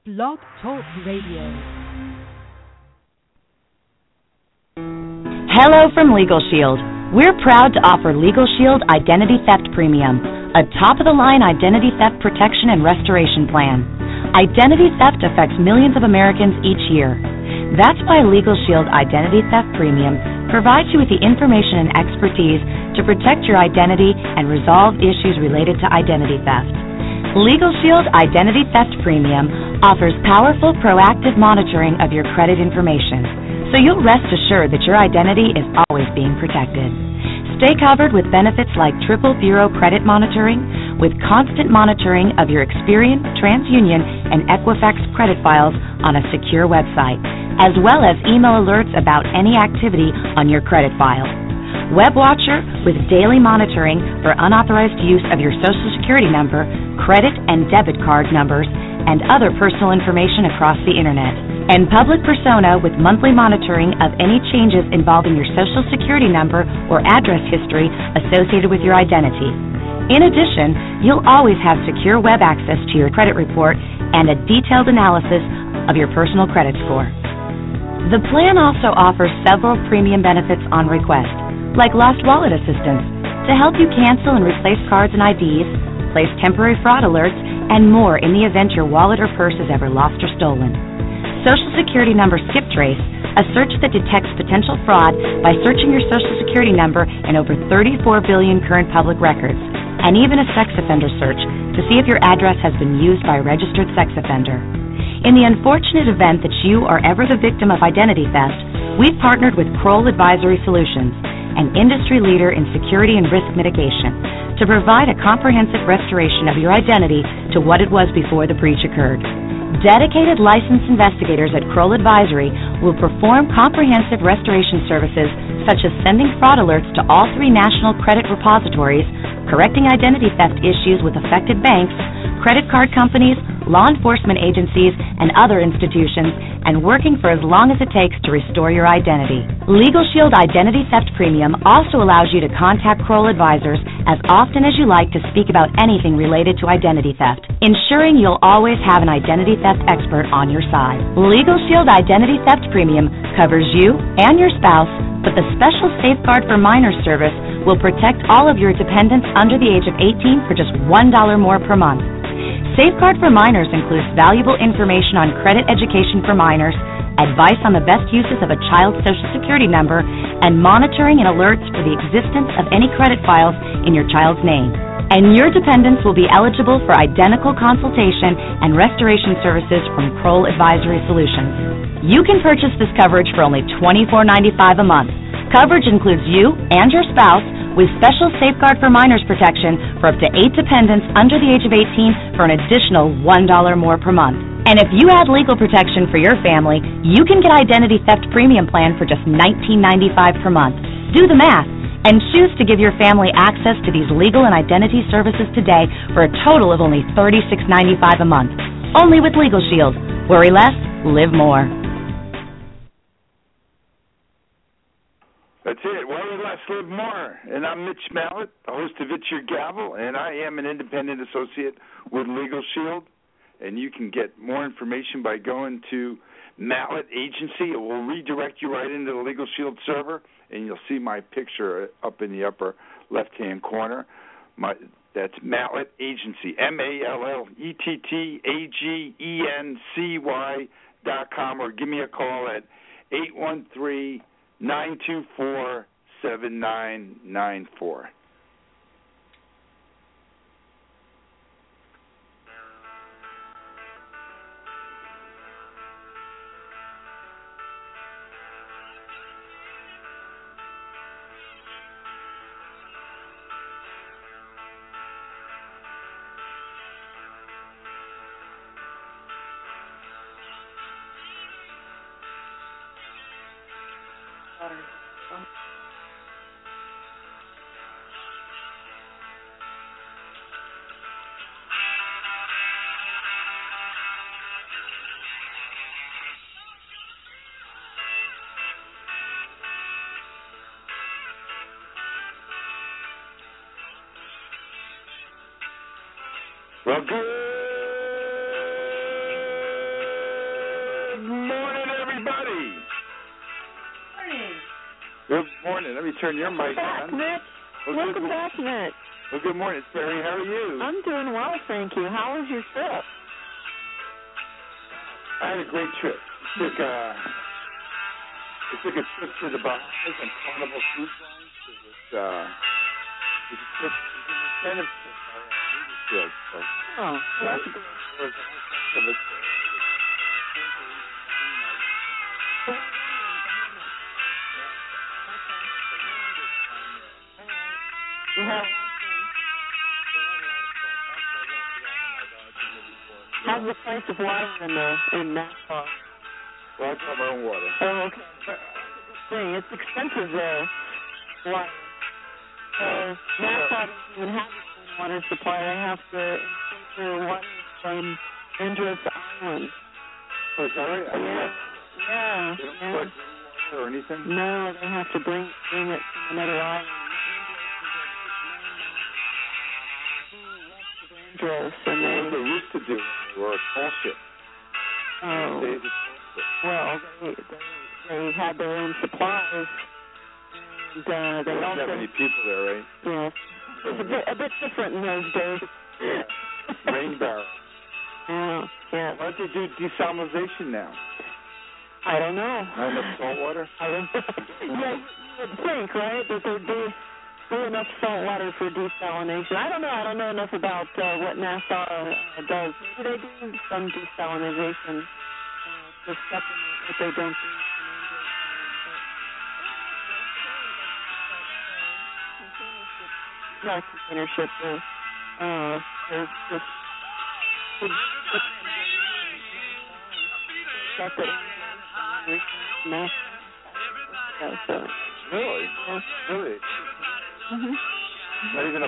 Blog Talk Radio. Hello from Legal Shield. We're proud to offer Legal Shield Identity Theft Premium, a top-of-the-line identity theft protection and restoration plan. Identity theft affects millions of Americans each year. That's why Legal Shield Identity Theft Premium provides you with the information and expertise to protect your identity and resolve issues related to identity theft. Legal Shield Identity Theft Premium offers powerful, proactive monitoring of your credit information, so you'll rest assured that your identity is always being protected. Stay covered with benefits like triple bureau credit monitoring, with constant monitoring of your Experian, TransUnion, and Equifax credit files on a secure website, as well as email alerts about any activity on your credit file. WebWatcher with daily monitoring for unauthorized use of your Social Security number, credit and debit card numbers, and other personal information across the Internet. And Public Persona with monthly monitoring of any changes involving your Social Security number or address history associated with your identity. In addition, you'll always have secure web access to your credit report and a detailed analysis of your personal credit score. The plan also offers several premium benefits on request, like lost wallet assistance, to help you cancel and replace cards and IDs, place temporary fraud alerts, and more in the event your wallet or purse is ever lost or stolen. Social Security number skip trace, a search that detects potential fraud by searching your Social Security number in over 34 billion current public records, and even a sex offender search to see if your address has been used by a registered sex offender. In the unfortunate event that you are ever the victim of identity theft, we've partnered with Kroll Advisory Solutions, an industry leader in security and risk mitigation, to provide a comprehensive restoration of your identity to what it was before the breach occurred. Dedicated licensed investigators at Kroll Advisory will perform comprehensive restoration services such as sending fraud alerts to all 3 national credit repositories, correcting identity theft issues with affected banks, credit card companies, law enforcement agencies, and other institutions, and working for as long as it takes to restore your identity. Legal Shield Identity Theft Premium also allows you to contact Kroll Advisors as often as you like to speak about anything related to identity theft, ensuring you'll always have an identity theft expert on your side. Legal Shield Identity Theft Premium covers you and your spouse, but the special Safeguard for Minors service will protect all of your dependents under the age of 18 for just $1 more per month. Safeguard for Minors includes valuable information on credit education for minors, advice on the best uses of a child's Social Security number, and monitoring and alerts for the existence of any credit files in your child's name. And your dependents will be eligible for identical consultation and restoration services from Kroll Advisory Solutions. You can purchase this coverage for only $24.95 a month. Coverage includes you and your spouse with special Safeguard for Minors protection for up to 8 dependents under the age of 18 for an additional $1 more per month. And if you add legal protection for your family, you can get Identity Theft Premium Plan for just $19.95 per month. Do the math and choose to give your family access to these legal and identity services today for a total of only $36.95 a month. Only with Legal Shield. Worry less, live more. That's it. Worry less, live more. And I'm Mitch Mallett, host of It's Your Gavel, and I am an independent associate with Legal Shield. And you can get more information by going to Mallett Agency. It will redirect you right into the Legal Shield server, and you'll see my picture up in the upper left-hand corner. That's Mallett Agency, MallettAgency.com, or give me a call at 813-924-7994. Well, good Morning. Let me turn your mic on. Mitch. Welcome back, Mitch. Well, good morning, Barry. How are you? I'm doing well, thank you. How was your trip? I had a great trip. We took a trip to the Bahamas on Carnival Cruise Line. It was a trip. It was an incentive trip by Legal Shield. So, That's good. There was a whole bunch of us. How's the price of water in Nassau? Well, I got my own water. Oh, okay. It's expensive there. Water. Nassau doesn't even have a water supply. They have to import their water from Andros Island. Oh, is that right? Yeah. They don't collect water or anything? No, they have to bring it from another island. And they used to do were bullshit. Well, they had their own supplies, and they also have many people there, right? Yes, it was a bit different in those days. Yeah. Rain barrel. Yeah. Why don't they do desalinization now? I don't know. Not enough salt water? I don't know. Yeah, you would think, right, that there'd be enough salt water for desalination. I don't know. I don't know enough about what Nassau does. Maybe they do some desalination to supplement what they don't do. Not container ship. There's just Really? Yeah. Really? Mm-hmm. Not even a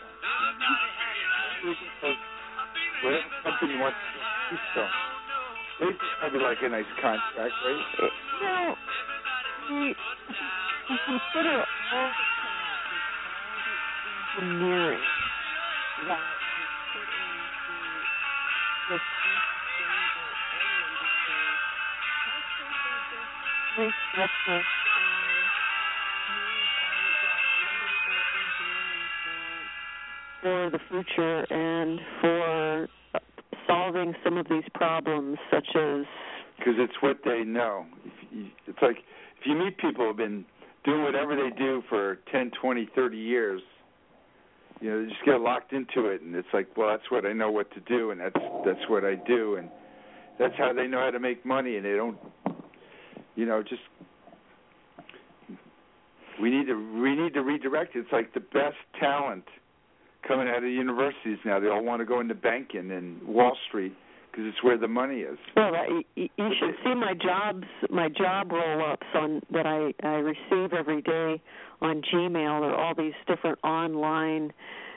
whatever company wants to do so. It's probably like a nice contract, right? No. We consider all the engineering that is for the future and for solving some of these problems, such as... Because it's what they know. It's like if you meet people who have been doing whatever they do for 10, 20, 30 years, you know, they just get locked into it, and it's like, well, that's what I know what to do, and that's what I do, and that's how they know how to make money, and they don't, you know, just... We need to redirect it. It's like the best talent coming out of universities now. They all want to go into banking and Wall Street because it's where the money is. Well, you should see my job roll-ups that I receive every day on Gmail. There are all these different online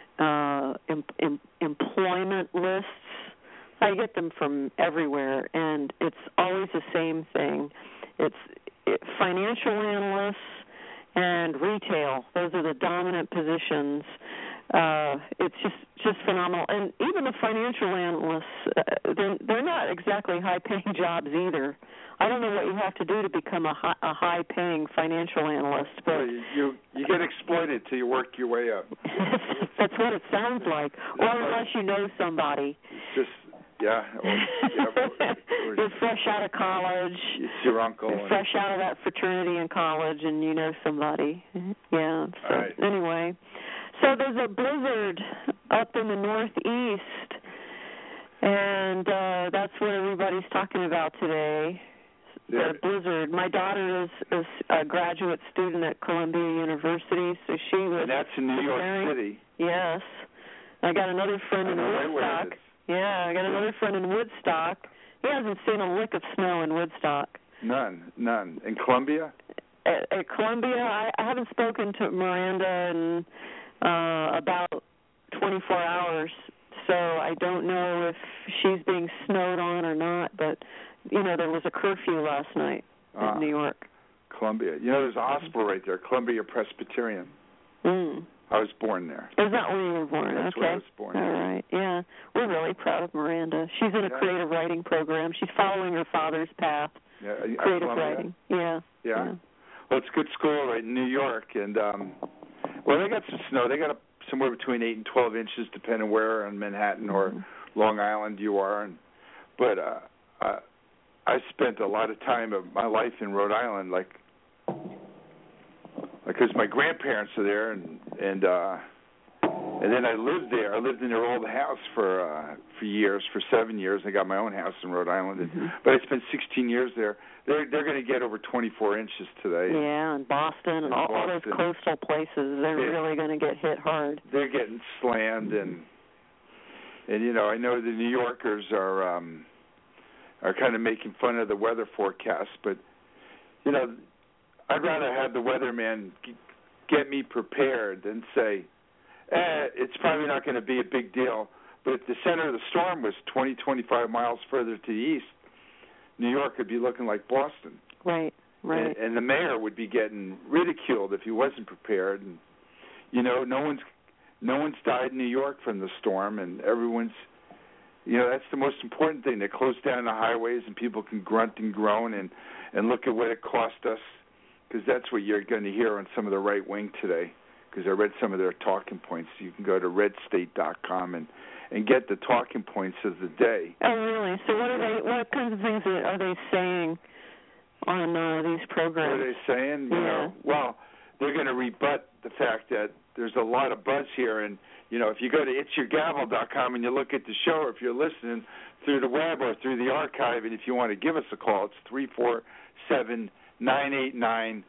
employment lists. I get them from everywhere, and it's always the same thing. It's financial analysts and retail. Those are the dominant positions. It's just phenomenal. And even the financial analysts, they're not exactly high-paying jobs either. I don't know what you have to do to become a high-paying financial analyst, but well, you get exploited till you work your way up. That's what it sounds like. Or unless you know somebody. It's just. Yeah. You're fresh out of college. It's your uncle. You're fresh out of that fraternity in college, and you know somebody. Yeah. So right. Anyway, so there's a blizzard up in the Northeast, and that's what everybody's talking about today. The blizzard. My daughter is a graduate student at Columbia University, so she was. And that's in New York City. Yes. I got another friend in Woodstock. Yeah, I got another friend in Woodstock. He hasn't seen a lick of snow in Woodstock. None. In Columbia? At Columbia, I haven't spoken to Miranda in about 24 hours, so I don't know if she's being snowed on or not, but, you know, there was a curfew last night in New York. Columbia. You know, there's a hospital right there, Columbia Presbyterian. I was born there. Is that where you were born? That's where I was born. All right. Yeah. We're really proud of Miranda. She's in a creative writing program. She's following her father's path. Yeah. Creative writing. Yeah. Yeah. Well, it's a good school right in New York, and well, they got some snow. They got somewhere between 8 and 12 inches, depending where on Manhattan or Long Island you are. But I spent a lot of time of my life in Rhode Island, like because my grandparents are there, and then I lived there. I lived in their old house for years, for 7 years. I got my own house in Rhode Island, but I spent 16 years there. They're going to get over 24 inches today. Yeah, and Boston and all those coastal places, they're really going to get hit hard. They're getting slammed, and you know, I know the New Yorkers are kind of making fun of the weather forecast, but you know, I'd rather have the weatherman get me prepared than say, it's probably not going to be a big deal. But if the center of the storm was 20, 25 miles further to the east, New York could be looking like Boston. Right. And the mayor would be getting ridiculed if he wasn't prepared. And you know, no one's died in New York from the storm, and everyone's, you know, that's the most important thing. They close down the highways, and people can grunt and groan and look at what it cost us, because that's what you're going to hear on some of the right wing today. Because I read some of their talking points. You can go to redstate.com and get the talking points of the day. Oh, really? So what kinds of things are they saying on these programs? What are they saying? You know, well, they're going to rebut the fact that there's a lot of buzz here. And, you know, if you go to itsyourgavel.com and you look at the show, or if you're listening through the web or through the archive, and if you want to give us a call, it's 347-989-0132.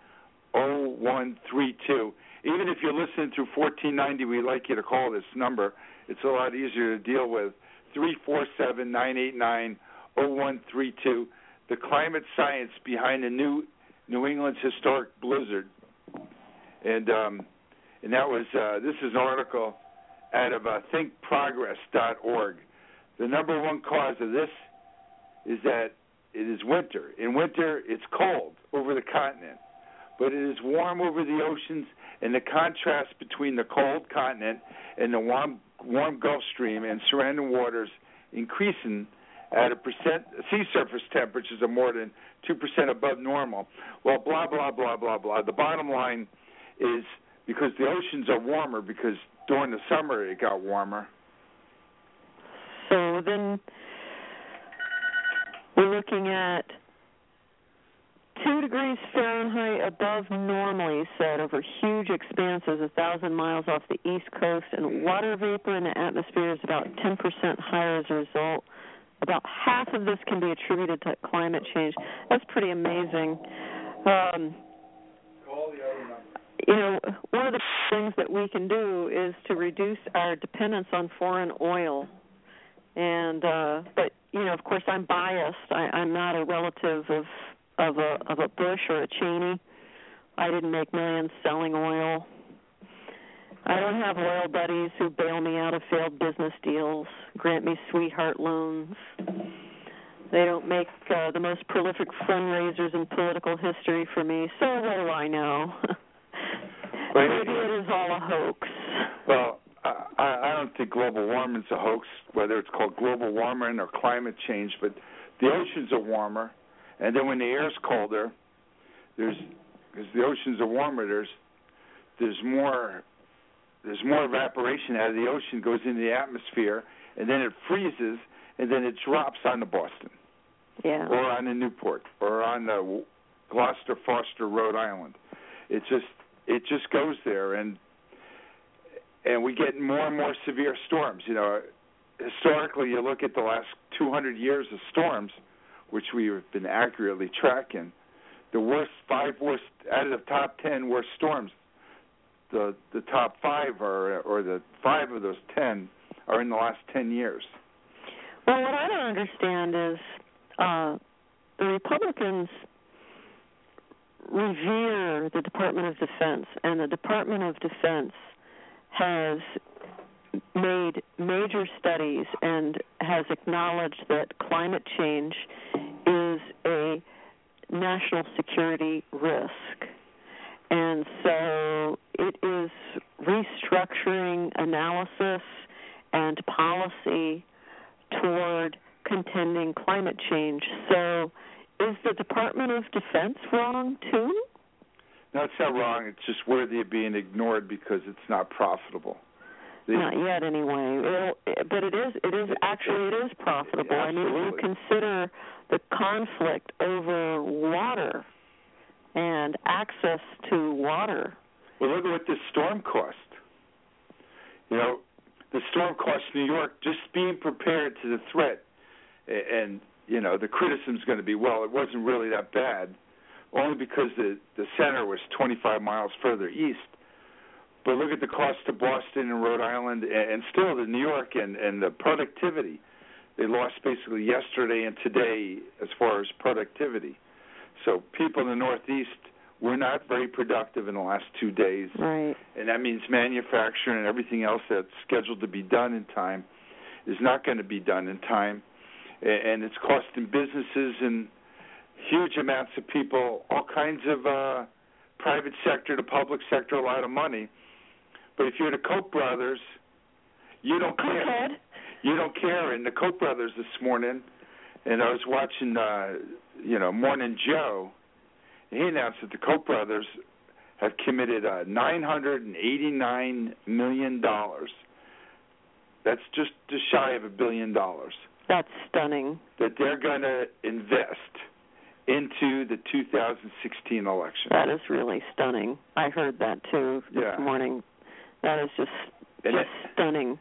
Even if you're listening through 1490, we'd like you to call this number. It's a lot easier to deal with. 347-989-0132. The climate science behind the New England's historic blizzard. And that was this is an article out of thinkprogress.org. The number one cause of this is that it is winter. In winter, it's cold over the continent, but it is warm over the oceans, and the contrast between the cold continent and the warm Gulf Stream and surrounding waters increasing at sea surface temperatures of more than 2% above normal. Well, blah, blah, blah, blah, blah. The bottom line is because the oceans are warmer, because during the summer it got warmer. So then we're looking at 2 degrees Fahrenheit above normal, he said, over huge expanses 1,000 miles off the East Coast, and water vapor in the atmosphere is about 10% higher as a result. About half of this can be attributed to climate change. That's pretty amazing. You know, one of the things that we can do is to reduce our dependence on foreign oil. And but you know, of course, I'm biased. I'm not a relative of a Bush or a Cheney. I didn't make millions selling oil. I don't have oil buddies who bail me out of failed business deals, grant me sweetheart loans. They don't make the most prolific fundraisers in political history for me, so what do I know? Maybe it is all a hoax. Well, I don't think global warming is a hoax, whether it's called global warming or climate change, but the oceans are warmer, and then when the air's colder, because the oceans are warmer, there's more evaporation out of the ocean goes into the atmosphere, and then it freezes, and then it drops onto Boston, or on the Newport, or on the Gloucester, Foster, Rhode Island. It just goes there, and we get more and more severe storms. You know, historically, you look at the last 200 years of storms, which we have been accurately tracking. The five worst out of the top 10 worst storms. The top 5 or the 5 of those 10 are in the last 10 years. Well, what I don't understand is the Republicans revere the Department of Defense, and the Department of Defense has made major studies and has acknowledged that climate change is a national security risk. And so it is restructuring analysis and policy toward contending climate change. So is the Department of Defense wrong, too? No, it's not wrong. It's just worthy of being ignored because it's not profitable. Not yet, anyway. But it is profitable. Absolutely. I mean, when you consider the conflict over water and access to water. Well, look at what this storm cost. You know, the storm cost New York just being prepared to the threat. And, you know, the criticism is going to be, well, it wasn't really that bad, only because the center was 25 miles further east. But look at the cost to Boston and Rhode Island and still to New York and the productivity. They lost basically yesterday and today as far as productivity. So people in the Northeast were not very productive in the last 2 days. Right. And that means manufacturing and everything else that's scheduled to be done in time is not going to be done in time. And it's costing businesses and huge amounts of people, all kinds of private sector to public sector, a lot of money. But if you're the Koch brothers, you don't care. You don't care. And the Koch brothers this morning, and I was watching, Morning Joe, and he announced that the Koch brothers have committed $989 million. That's just shy of $1 billion. That's stunning. That they're going to invest into the 2016 election. That is really stunning. I heard that too this morning. That is just stunning.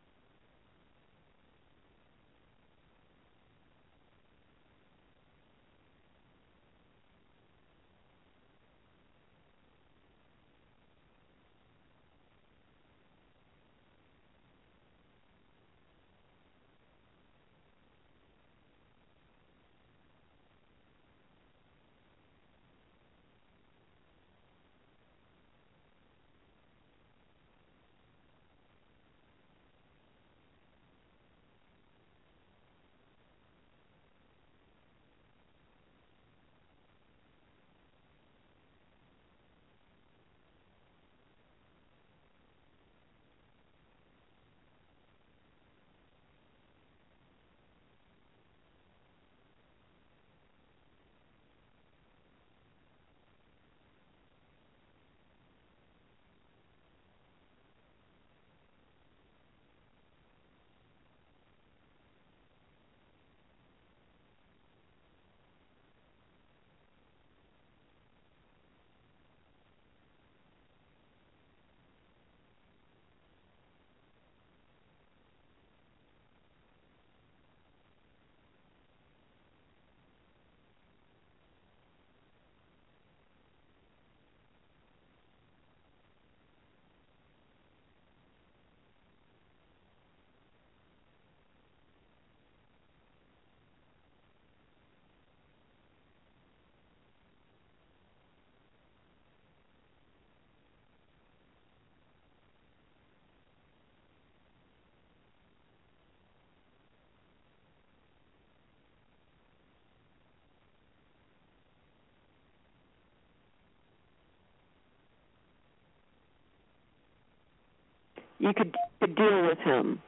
You could deal with him.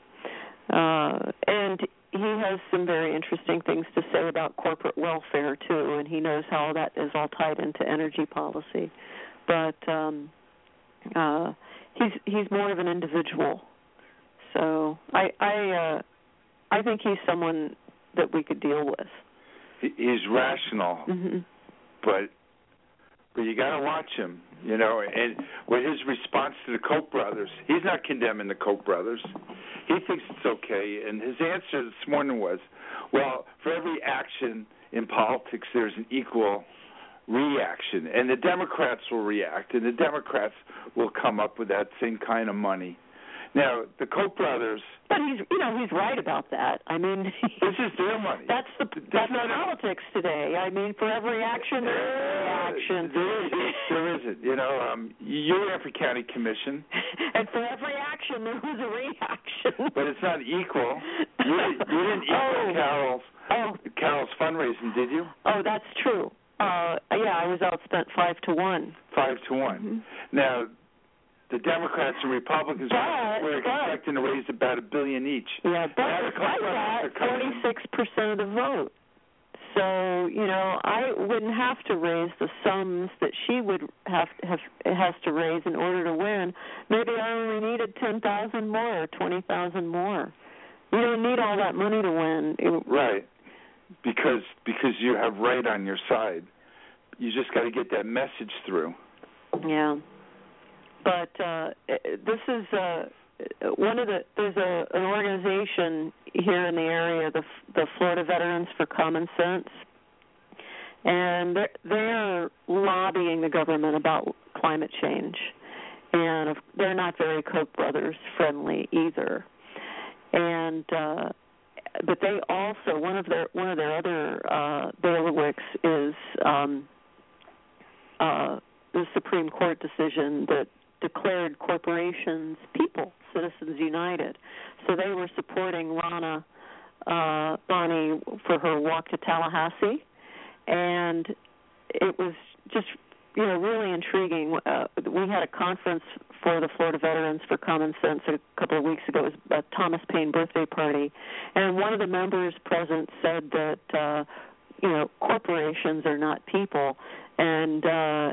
And he has some very interesting things to say about corporate welfare, too, and he knows how that is all tied into energy policy. But he's more of an individual. So I think he's someone that we could deal with. He's rational, but you got to watch him, you know. And with his response to the Koch brothers, he's not condemning the Koch brothers. He thinks it's okay. And his answer this morning was, well, for every action in politics, there's an equal reaction. And the Democrats will react, and the Democrats will come up with that same kind of money. Now, the Koch brothers... But he's right about that. I mean... This is their money. That's politics today. I mean, for every action, there's a reaction. There isn't. You know, you ran for county commission. And for every action, there was a reaction. But it's not equal. You didn't equal Carol's fundraising, did you? Oh, that's true. I was outspent 5-1. 5-1. Now... The Democrats and Republicans were expecting to raise about $1 billion each. Yeah, but despite that, 46% of the vote. So, I wouldn't have to raise the sums that she would has to raise in order to win. Maybe I only needed 10,000 more or 20,000 more. You don't need all that money to win. Right. Because you have right on your side. You just got to get that message through. Yeah. But this is there's an organization here in the area, the Florida Veterans for Common Sense, and they're lobbying the government about climate change, and they're not very Koch brothers friendly either. And but they also one of their other bailiwicks is the Supreme Court decision that declared corporations people, Citizens United. So they were supporting Ronna Bonnie for her walk to Tallahassee, and it was just really intriguing. We had a conference for the Florida Veterans for Common Sense a couple of weeks ago. It was a Thomas Paine birthday party, and one of the members present said that corporations are not people, and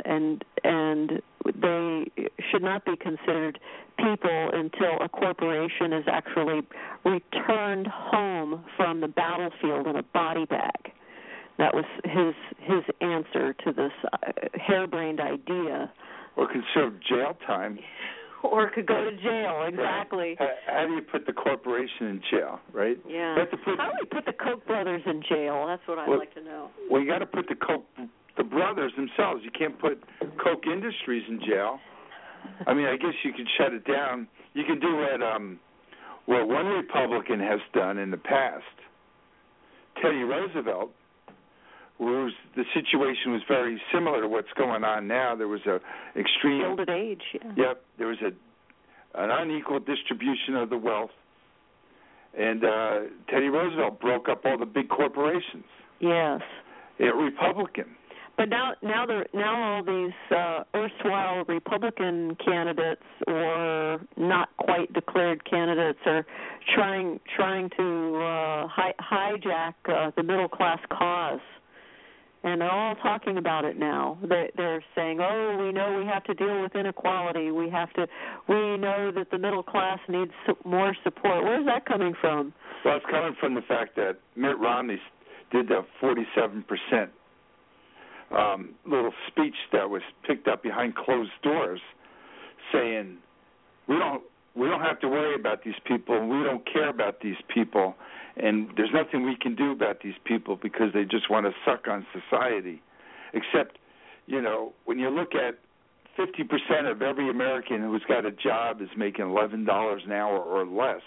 they should not be considered people until a corporation is actually returned home from the battlefield in a body bag. That was his answer to this harebrained idea. Or could serve jail time. Or could go to jail, exactly. Right. How do you put the corporation in jail, right? Yeah. How do we put the Koch brothers in jail? That's what I'd like to know. Well, you got to put the brothers themselves. You can't put Koch Industries in jail. I mean, I guess you could shut it down. You can do what one Republican has done in the past. Teddy Roosevelt, the situation was very similar to what's going on now. There was a extreme Gilded Age. Yeah. Yep. There was an unequal distribution of the wealth, and Teddy Roosevelt broke up all the big corporations. Yes. Republican. But now all these erstwhile Republican candidates or not quite declared candidates are trying to hijack the middle class cause. And they're all talking about it now. They're saying, "Oh, we know we have to deal with inequality. We know that the middle class needs more support." Where's that coming from? Well, it's coming from the fact that Mitt Romney did the 47% little speech that was picked up behind closed doors, saying, "We don't have to worry about these people, and we don't care about these people. And there's nothing we can do about these people because they just want to suck on society." Except, when you look at 50% of every American who's got a job is making $11 an hour or less.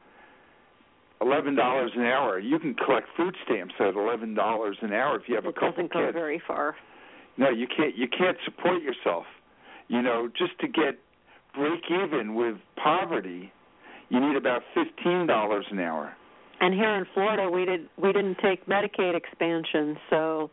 $11 an hour. You can collect food stamps at $11 an hour if you have a couple kids. It doesn't go very far. No, you can't. You can't support yourself. Just to get break even with poverty, you need about $15 an hour. And here in Florida, we didn't take Medicaid expansion, so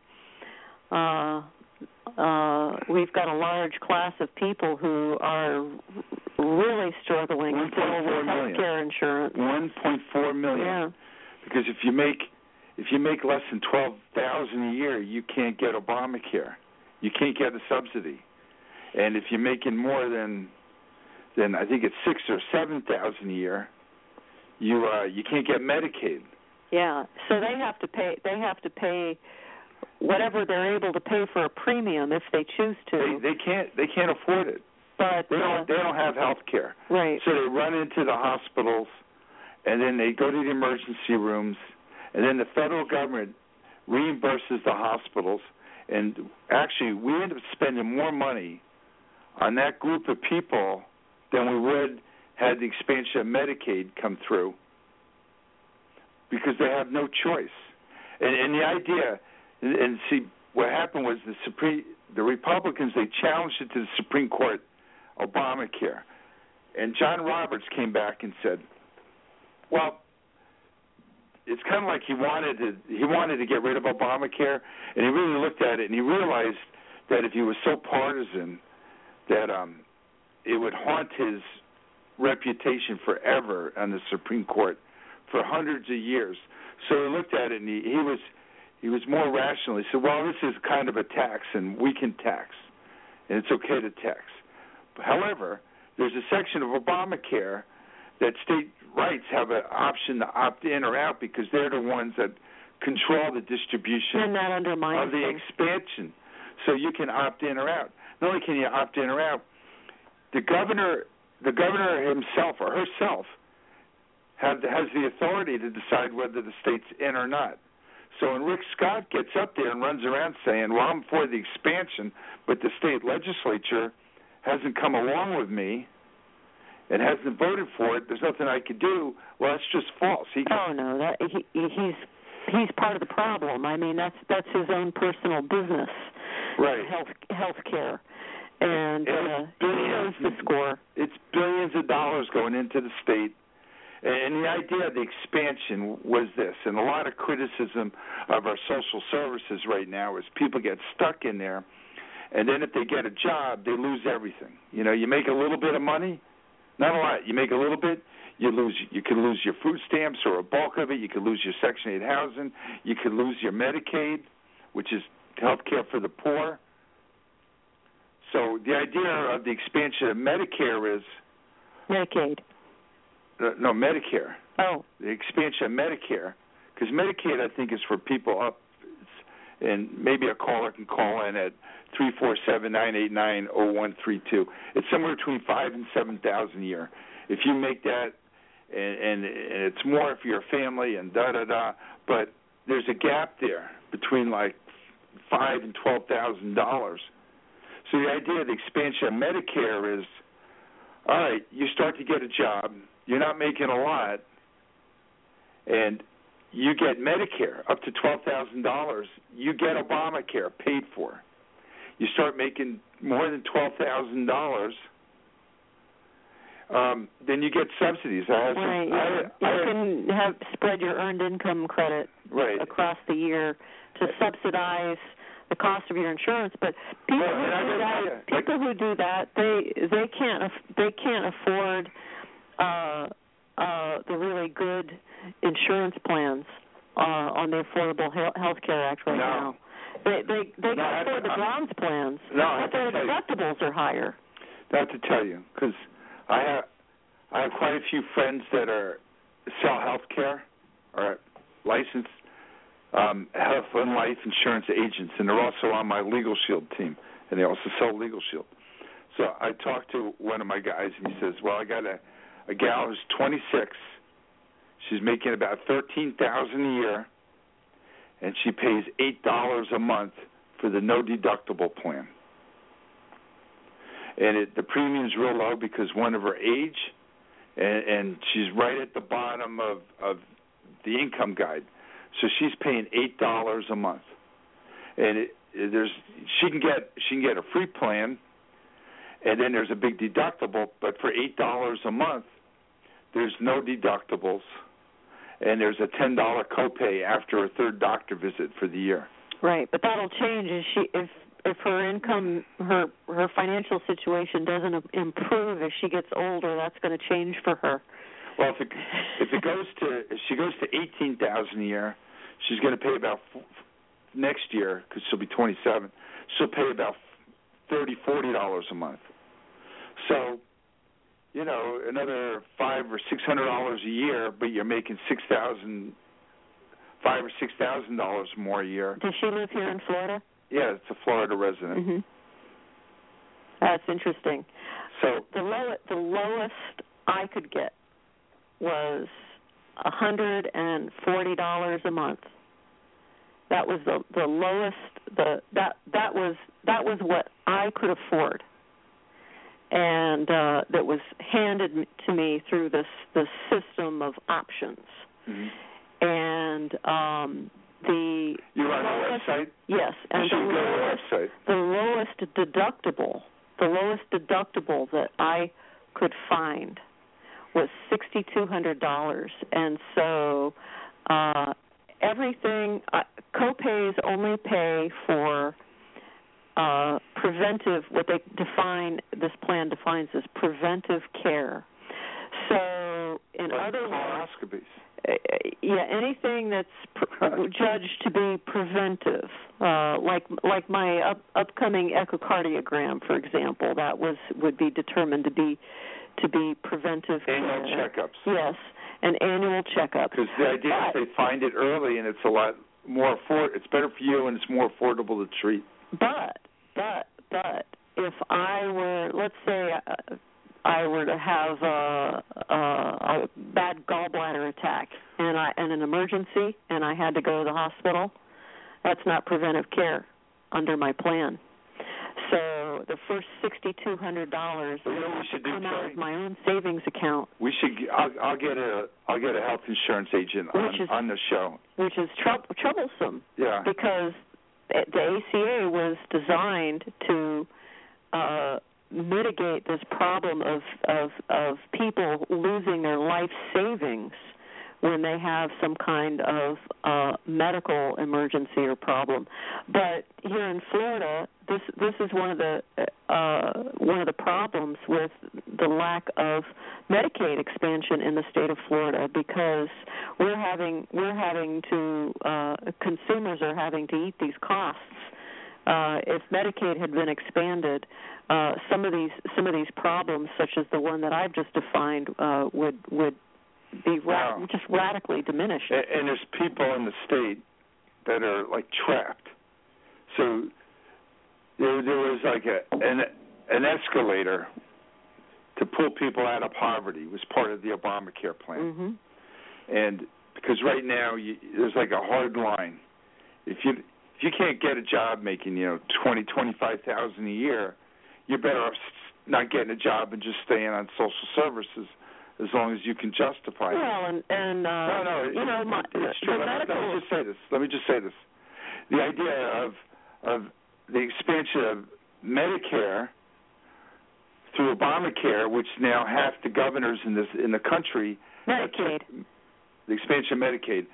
we've got a large class of people who are really struggling with health care insurance. 1.4 million. Yeah. Because if you make less than $12,000 a year, you can't get Obamacare. You can't get a subsidy. And if you're making more than I think it's $6,000 or $7,000 a year, you can't get Medicaid. Yeah, so they have to pay whatever they're able to pay for a premium if they choose to. They can't afford it. But they don't have health care. Right. So they run into the hospitals, and then they go to the emergency rooms, and then the federal government reimburses the hospitals, and actually we end up spending more money on that group of people than we would had the expansion of Medicaid come through, because they have no choice. And the idea, and see, what happened was the Republicans, they challenged it to the Supreme Court, Obamacare. And John Roberts came back and said, well, it's kind of like he wanted to get rid of Obamacare, and he really looked at it and he realized that if he was so partisan that it would haunt his reputation forever on the Supreme Court for hundreds of years. So he looked at it and He was more rational. He said, well, this is kind of a tax, and we can tax, and it's okay to tax. However, there's a section of Obamacare that state rights have an option to opt in or out because they're the ones that control the distribution and that undermines of the expansion. So you can opt in or out. Not only can you opt in or out, the governor himself or herself has the authority to decide whether the state's in or not. So when Rick Scott gets up there and runs around saying, well, I'm for the expansion, but the state legislature hasn't come along with me and hasn't voted for it, there's nothing I could do, well, that's just false. He's part of the problem. I mean, that's his own personal business, right? Health care, and he knows the score. It's billions of dollars going into the state, and the idea of the expansion was this, and a lot of criticism of our social services right now is people get stuck in there, and then if they get a job, they lose everything. You know, you make a little bit of money, not a lot. You make a little bit. You can lose your food stamps or a bulk of it. You could lose your Section 8 housing. You could lose your Medicaid, which is health care for the poor. So the idea of the expansion of Medicare is... Medicaid. No, Medicare. Oh. The expansion of Medicare. Because Medicaid, I think, is for people up, and maybe a caller can call in at 347-989-0132. It's somewhere between $5,000 and $7,000 a year. If you make that, and it's more if you're a family and da-da-da, but there's a gap there between like $5,000 and $12,000. So the idea of the expansion of Medicare is, all right, you start to get a job, you're not making a lot, and you get Medicare up to $12,000. You get Obamacare paid for. You start making more than $12,000. Then you get subsidies. You can spread your earned income credit across the year to subsidize the cost of your insurance. But people who do that, they can't afford the really good insurance plans on the Affordable Health Care Act right now. They can afford the bronze plans, but their deductibles are higher. I have to tell you, because I have quite a few friends that sell health care or licensed health and life insurance agents, and they're also on my Legal Shield team, and they also sell Legal Shield. So I talked to one of my guys, and he says, well, I got a gal who's 26. She's making about $13,000 a year, and she pays $8 a month for the no deductible plan. And the premium's real low because one of her age, and she's right at the bottom of the income guide. So she's paying $8 a month, and she can get a free plan, and then there's a big deductible. But for $8 a month, there's no deductibles, and there's a $10 copay after a third doctor visit for the year. Right, but that'll change if her income, her financial situation doesn't improve as she gets older. That's going to change for her. Well, if she goes to $18,000 a year, she's going to pay about next year, because she'll be 27. She'll pay about $40 a month. So, another $500 or $600 a year, but you're making $5,000 or $6,000 more a year. Does she live here in Florida? Yeah, it's a Florida resident. Mm-hmm. That's interesting. So the lowest I could get was $140 a month. That was the lowest. That was what I could afford, and that was handed to me through this system of options. Mm-hmm. And you're on the website? Yes, and the lowest deductible that I could find was $6,200, and so everything copays only pay for preventive. What this plan defines as preventive care. So So, in other words, colonoscopies. Anything that's judged to be preventive, like my upcoming echocardiogram, for example, that would be determined to be preventive. Annual checkups. Yes, an annual checkup. Because the idea is they find it early, and it's a lot more it's better for you, and it's more affordable to treat. But if I were, let's say, I were to have a bad gallbladder attack and an emergency, and I had to go to the hospital, that's not preventive care under my plan. So the first $6,200 will come out of my own savings account. We should. I'll get a health insurance agent on the show. Which is troublesome. Yeah. Because the ACA was designed to mitigate this problem of people losing their life savings when they have some kind of medical emergency or problem. But here in Florida, this is one of the problems with the lack of Medicaid expansion in the state of Florida, because consumers are having to eat these costs. If Medicaid had been expanded, some of these problems, such as the one that I've just defined, would be just radically diminished. And there's people in the state that are like trapped. So there was like an escalator to pull people out of poverty. It was part of the Obamacare plan. Mm-hmm. And because right now there's like a hard line. If you can't get a job making $20,000-$25,000 a year, you're better off not getting a job and just staying on social services as long as you can justify it. Well, it's true. Let me just say this. The idea of the expansion of Medicare through Obamacare, which now half the governors in the country, Medicaid, the expansion of Medicaid,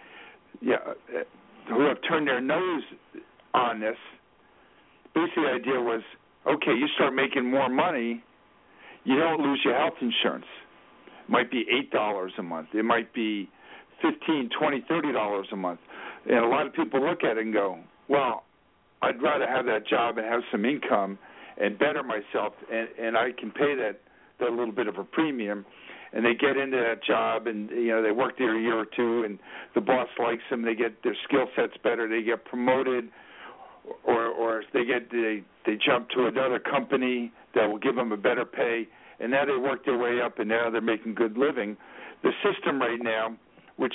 who have turned their nose on this. Basically, the idea was, okay, you start making more money, you don't lose your health insurance. It might be $8 a month. It might be $15, $20, $30 a month. And a lot of people look at it and go, well, I'd rather have that job and have some income and better myself, and I can pay that little bit of a premium. And they get into that job, and they work there a year or two, and the boss likes them. They get their skill sets better. They get promoted, or they jump to another company that will give them a better pay. And now they work their way up, and now they're making good living. The system right now, which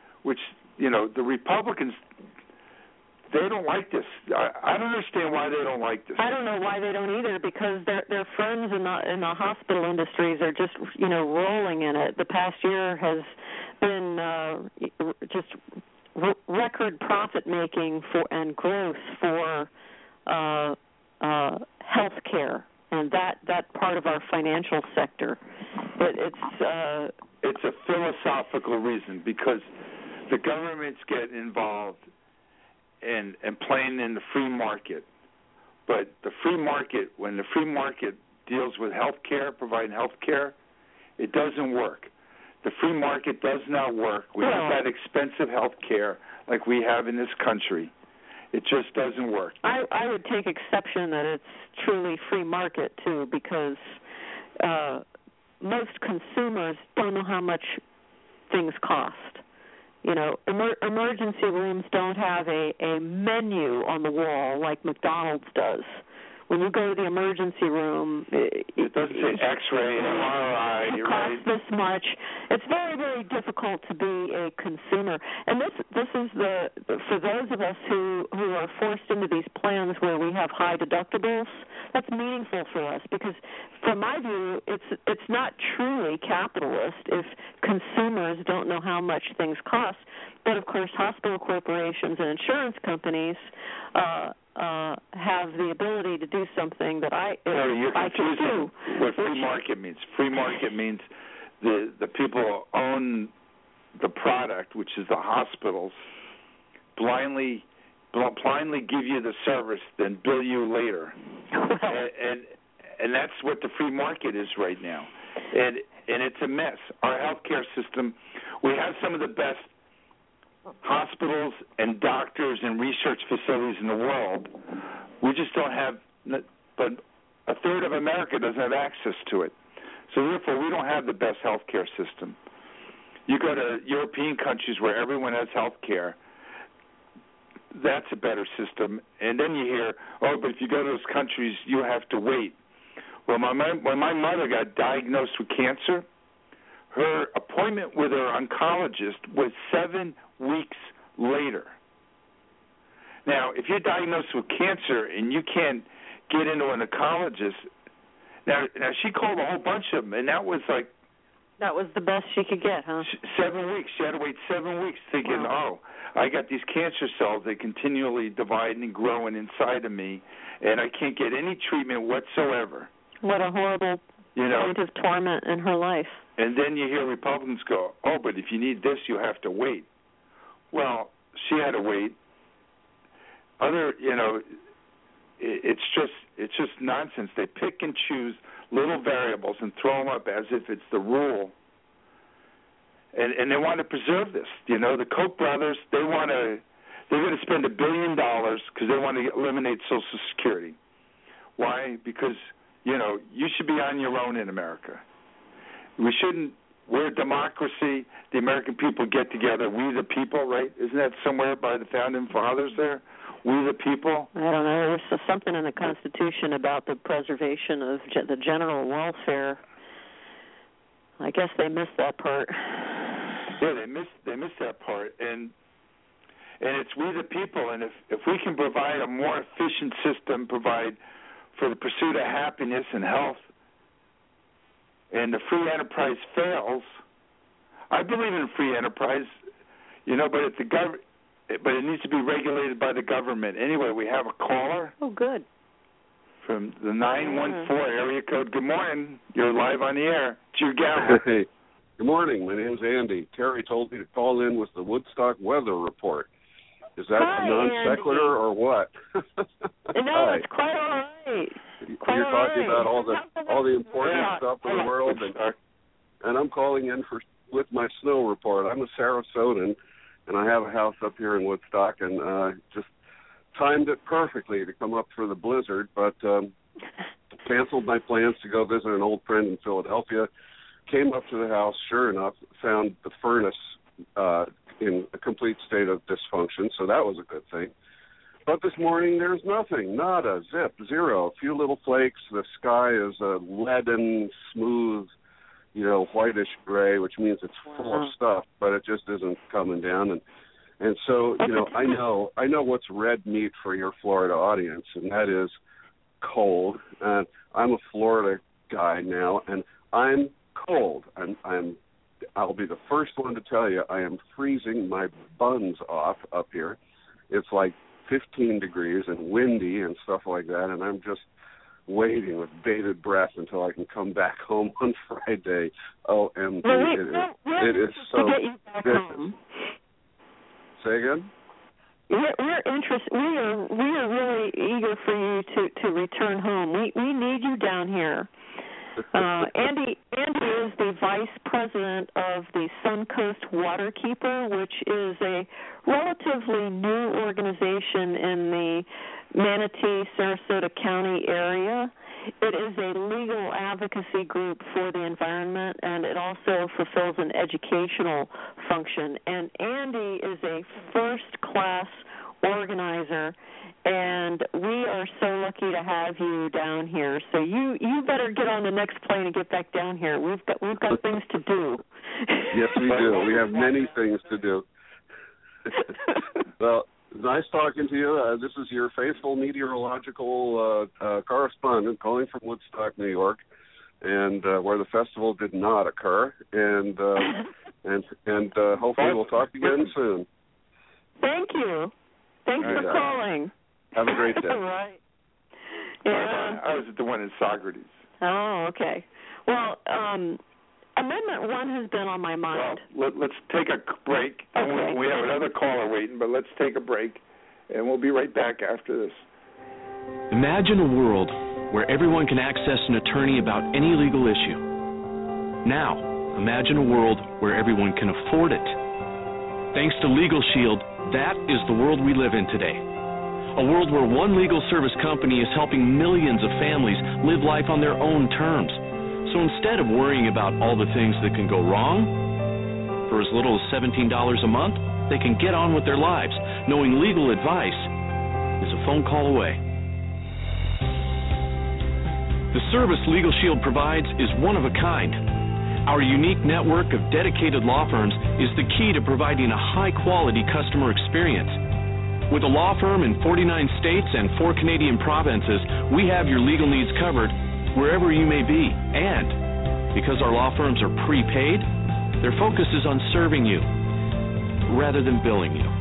the Republicans, they don't like this. I don't understand why they don't like this. I don't know why they don't either, because their friends in the hospital industries are just rolling in it. The past year has been just record profit making and growth for health care, and that part of our financial sector. It's a philosophical reason, because the governments get involved and playing in the free market. But the free market, when the free market deals with health care, providing health care, it doesn't work. The free market does not work. We have that expensive health care like we have in this country. It just doesn't work. I would take exception that it's truly free market, too, because most consumers don't know how much things cost. Emergency rooms don't have a menu on the wall like McDonald's does. When you go to the emergency room, it doesn't say X-ray, MRI. It costs this much. It's very, very difficult to be a consumer. And this is for those of us who are forced into these plans where we have high deductibles. That's meaningful for us, because from my view, it's not truly capitalist if consumers don't know how much things cost. But of course, hospital corporations and insurance companies have the ability to do something that I can do. What free market means? Free market means the people who own the product, which is the hospitals, blindly give you the service, then bill you later. and that's what the free market is right now. And and it's a mess. Our healthcare system, we have some of the best hospitals and doctors and research facilities in the world. We just don't have, but a third of America doesn't have access to it. So therefore, we don't have the best healthcare system. You go to European countries where everyone has healthcare. That's a better system. And then you hear, oh, but if you go to those countries, you have to wait. Well, when my mother got diagnosed with cancer, her appointment with her oncologist was 7 weeks later. Now, if you're diagnosed with cancer and you can't get into an oncologist, now she called a whole bunch of them, and that was like... That was the best she could get, huh? 7 weeks. She had to wait 7 weeks thinking, wow. I got these cancer cells. They continually dividing and growing inside of me, and I can't get any treatment whatsoever. What a horrible point of torment in her life. And then you hear Republicans go, oh, but if you need this, you have to wait. Well, she had to wait. It's just nonsense. They pick and choose little variables and throw them up as if it's the rule. And they want to preserve this. The Koch brothers, they're going to spend $1 billion because they want to eliminate Social Security. Why? Because, you should be on your own in America. We're a democracy. The American people get together. We the people, right? Isn't that somewhere by the founding fathers there? We the people? I don't know. There's something in the Constitution about the preservation of the general welfare. I guess they missed that part. Yeah, they missed that part, and it's we the people. And if we can provide a more efficient system, provide for the pursuit of happiness and health, and the free enterprise fails, I believe in free enterprise, but it needs to be regulated by the government. Anyway, we have a caller. Oh, good. From the 914 area code. Good morning. You're live on the air. It's your gal. Hey. Good morning. My name's Andy. Terry told me to call in with the Woodstock weather report. Is that a non sequitur or what? No, it's quite all right. You're talking about all the important stuff in the world, and I'm calling in with my snow report. I'm a Sarasotan, and I have a house up here in Woodstock, and just timed it perfectly to come up for the blizzard, but canceled my plans to go visit an old friend in Philadelphia. Came up to the house, sure enough, found the furnace in a complete state of dysfunction, so that was a good thing. But this morning, there's nothing, nada, zip, zero, a few little flakes. The sky is a leaden, smooth, whitish gray, which means it's full of stuff, but it just isn't coming down. And so, I know what's red meat for your Florida audience, and that is cold. And I'm a Florida guy now, and I'm cold. I'll be the first one to tell you I am freezing my buns off up here. It's like 15 degrees and windy and stuff like that, and I'm just waiting with bated breath until I can come back home on Friday. OMG, it is so vicious. Say again? We're interested. We are really eager for you to return home. We need you down here. Andy is the vice president of the Suncoast Waterkeeper, which is a relatively new organization in the Manatee, Sarasota County area. It is a legal advocacy group for the environment, and it also fulfills an educational function. And Andy is a first-class organizer, and we are so lucky to have you down here. So you better get on the next plane and get back down here. We've got things to do. Yes, we do. We have many things to do. Well, nice talking to you. This is your faithful meteorological correspondent calling from Woodstock, New York, and where the festival did not occur. And hopefully we'll talk again soon. Thank you. Thanks for calling. Have a great day. All right. Yeah. I was at the one in Socrates. Oh, okay. Well, Amendment 1 has been on my mind. Well, let's take a break. Okay. We have another caller waiting, but let's take a break, and we'll be right back after this. Imagine a world where everyone can access an attorney about any legal issue. Now, imagine a world where everyone can afford it. Thanks to Legal Shield, that is the world we live in today. A world where one legal service company is helping millions of families live life on their own terms. So instead of worrying about all the things that can go wrong, for as little as $17 a month, they can get on with their lives, knowing legal advice is a phone call away. The service Legal Shield provides is one of a kind. Our unique network of dedicated law firms is the key to providing a high-quality customer experience. With a law firm in 49 states and 4 Canadian provinces, we have your legal needs covered wherever you may be. And because our law firms are prepaid, their focus is on serving you rather than billing you.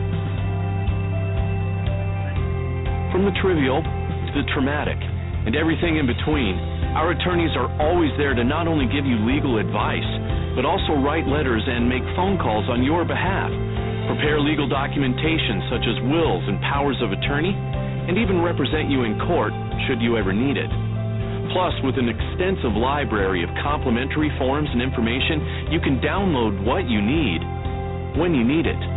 From the trivial to the traumatic and everything in between, our attorneys are always there to not only give you legal advice, but also write letters and make phone calls on your behalf, prepare legal documentation such as wills and powers of attorney, and even represent you in court should you ever need it. Plus, with an extensive library of complimentary forms and information, you can download what you need when you need it.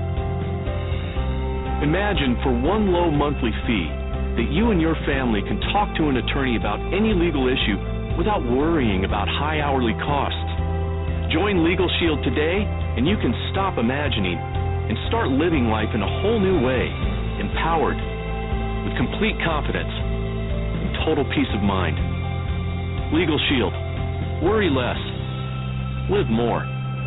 Imagine for one low monthly fee that you and your family can talk to an attorney about any legal issue without worrying about high hourly costs. Join Legal Shield today, and you can stop imagining and start living life in a whole new way, empowered, with complete confidence and total peace of mind. Legal Shield. Worry less. Live more.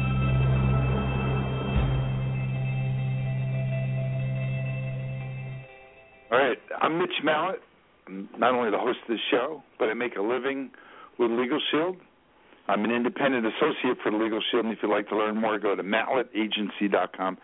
All right, I'm Mitch Mallett. I'm not only the host of the show, but I make a living with Legal Shield. I'm an independent associate for Legal Shield, and if you'd like to learn more, go to mallettagency.com,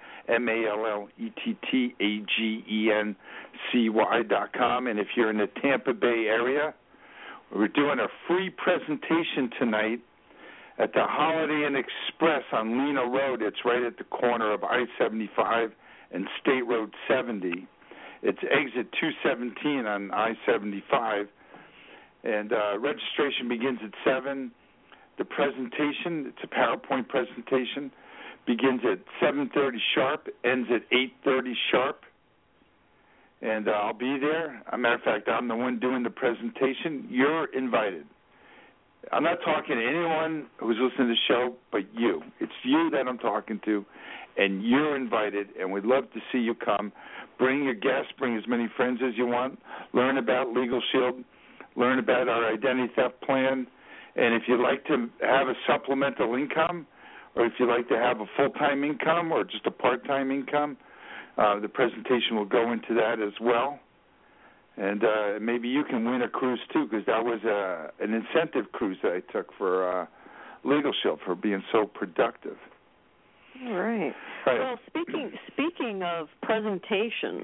MALLETTAGENCY.com. And if you're in the Tampa Bay area, we're doing a free presentation tonight at the Holiday Inn Express on Lena Road. It's right at the corner of I-75 and State Road 70. It's exit 217 on I-75, and registration begins at 7. The presentation, it's a PowerPoint presentation, begins at 7:30 sharp, ends at 8:30 sharp, and I'll be there. As a matter of fact, I'm the one doing the presentation. You're invited. I'm not talking to anyone who's listening to the show but you. It's you that I'm talking to, and you're invited, and we'd love to see you come. Bring your guests, bring as many friends as you want, learn about Legal Shield, learn about our identity theft plan, and if you'd like to have a supplemental income, or if you'd like to have a full-time income or just a part-time income, the presentation will go into that as well. And maybe you can win a cruise, too, because that was an incentive cruise that I took for Legal Shield for being so productive. All right. Well, speaking of presentations,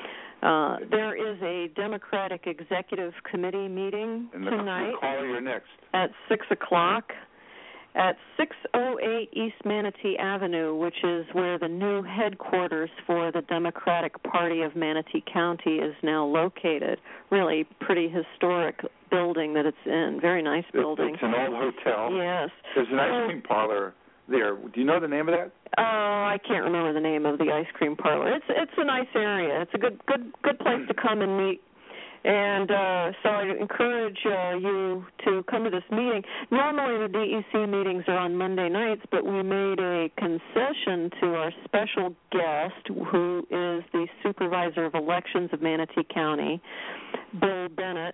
there is a Democratic Executive Committee meeting tonight. Call you're next. At 6 o'clock at 608 East Manatee Avenue, which is where the new headquarters for the Democratic Party of Manatee County is now located. Really pretty historic building that it's in. Very nice building. It's an old hotel. Yes. There's an ice cream parlor there. Do you know the name of that? I can't remember the name of the ice cream parlor. It's a nice area. It's a good place to come and meet. And so I encourage you to come to this meeting. Normally the DEC meetings are on Monday nights, but we made a concession to our special guest, who is the Supervisor of Elections of Manatee County, Bill Bennett.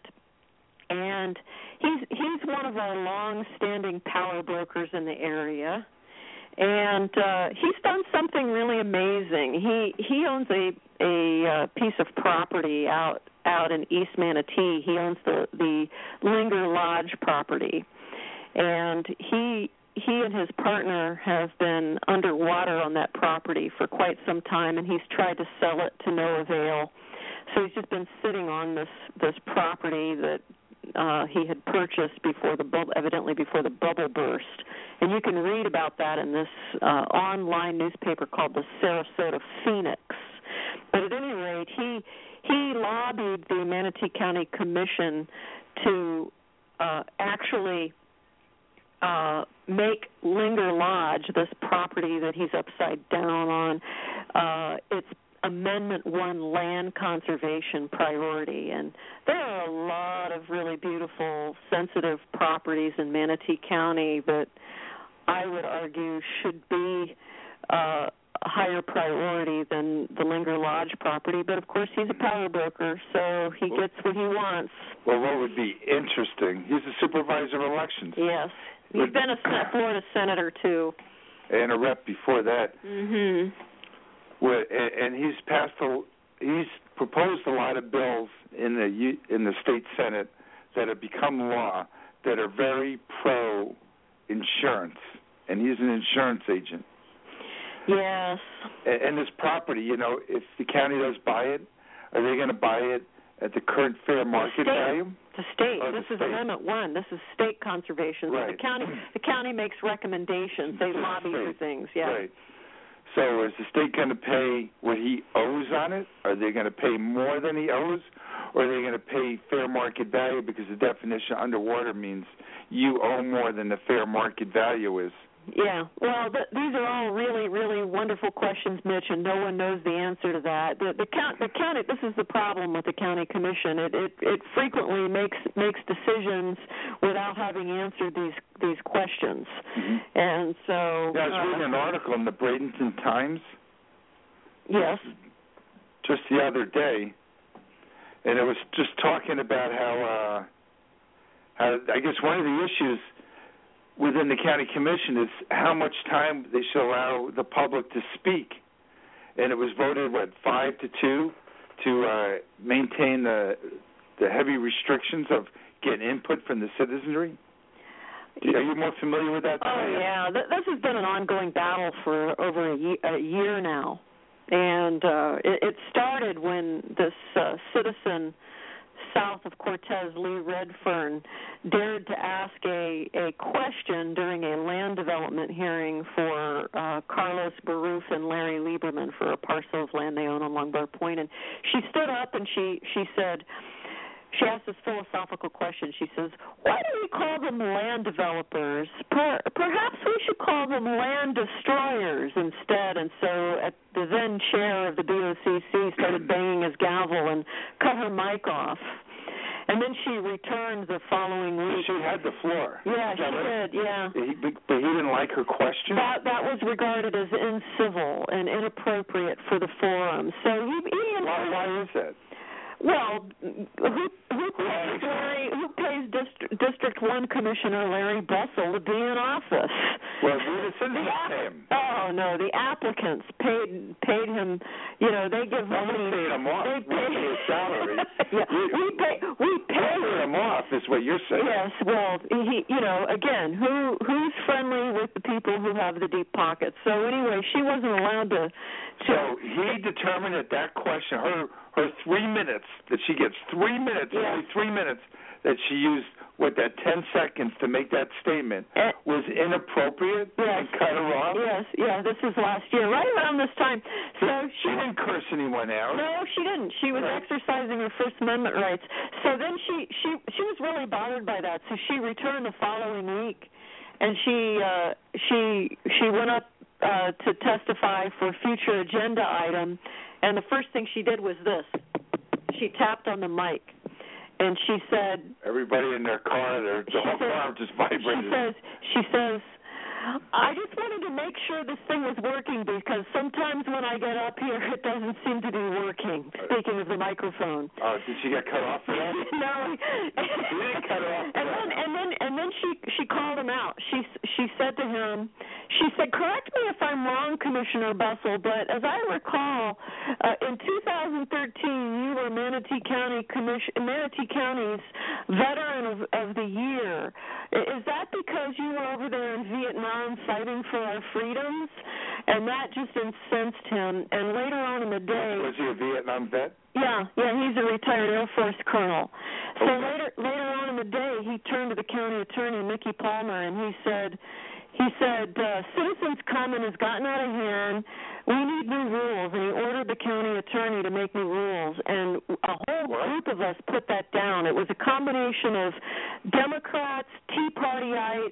And he's one of our long-standing power brokers in the area. And he's done something really amazing. He owns a piece of property out in East Manatee. He owns the Linger Lodge property, and he and his partner have been underwater on that property for quite some time, and he's tried to sell it to no avail. So he's just been sitting on this property that he had purchased evidently before the bubble burst. And you can read about that in this online newspaper called the Sarasota Phoenix. But at any rate, he lobbied the Manatee County Commission to actually make Linger Lodge, this property that he's upside down on, it's Amendment 1 land conservation priority. And there are a lot of really beautiful, sensitive properties in Manatee County that I would argue should be a higher priority than the Linger Lodge property. But, of course, he's a power broker, so he gets what he wants. Well, what would be interesting, he's a supervisor of elections. Yes. He's been a Florida senator, too. And a rep before that. Mm-hmm. And he's proposed a lot of bills in the state Senate that have become law that are very pro-insurance, and he's an insurance agent. Yes. And this property, if the county does buy it, are they going to buy it at the current fair market value? The state. This is Amendment 1. This is state conservation. Right. So the county makes recommendations. They lobby for things. Yeah. Right. So is the state going to pay what he owes on it? Are they going to pay more than he owes? Or are they going to pay fair market value, because the definition of underwater means you owe more than the fair market value is? Yeah. Well, these are all really, really wonderful questions, Mitch, and no one knows the answer to that. The county. This is the problem with the county commission. It frequently makes decisions without having answered these questions, and so. I was reading an article in the Bradenton Times. Yes. Just the other day, and it was just talking about how I guess one of the issues within the county commission is how much time they should allow the public to speak. And it was voted, 5-2 to maintain the heavy restrictions of getting input from the citizenry? Are you more familiar with that? Oh, yeah. This has been an ongoing battle for over a year now. And it started when this citizen south of Cortez, Lee Redfern, dared to ask a question during a land development hearing for Carlos Baruf and Larry Lieberman for a parcel of land they own on Longbar Point. And she stood up and she said, she asked this philosophical question. She says, why do we call them land developers? Perhaps we should call them land destroyers instead. And so the then chair of the BOCC started banging his gavel and cut her mic off. And then she returned the following week. She had the floor. Yeah, she did, yeah. But he didn't like her question? That was regarded as incivil and inappropriate for the forum. So Why is that? Well, who pays District 1 Commissioner Larry Bussell to be in office? Well, the citizens pay him. Oh, no, the applicants paid him, they give money. We paid him off. They pay his salary. Yeah, we pay him off is what you're saying. Yes, well, again, who's friendly with the people who have the deep pockets? So anyway, she wasn't allowed to. So he determined that question, her 3 minutes, that she gets 3 minutes, only 3 minutes, that she used, 10 seconds to make that statement, was inappropriate and cut her off? Yes, this was last year, right around this time. So she didn't curse anyone out. No, she didn't. She was exercising her First Amendment rights. So then she was really bothered by that, so she returned the following week, and she went up to testify for a future agenda item, and the first thing she did was this. She tapped on the mic, and she said... Everybody in their car, the whole car just vibrated. She says, I just wanted to make sure this thing was working, because sometimes when I get up here, it doesn't seem to be working, speaking of the microphone. Oh, did she get cut off for that? No. She didn't cut her off. And then she called him out. She said to him, correct me if I'm wrong, Commissioner Bussell, but as I recall, in 2013, you were Manatee County's Veteran of the Year. Is that because you were over there in Vietnam fighting for our freedoms? And that just incensed him. And later on in the day... Was he a Vietnam vet? Yeah, he's a retired Air Force colonel. So later on in the day, he turned to the county attorney, Mickey Palmer, and he said, citizens' comment has gotten out of hand. We need new rules. And he ordered the county attorney to make new rules. And a whole group of us put that down. It was a combination of Democrats, Tea Partyites,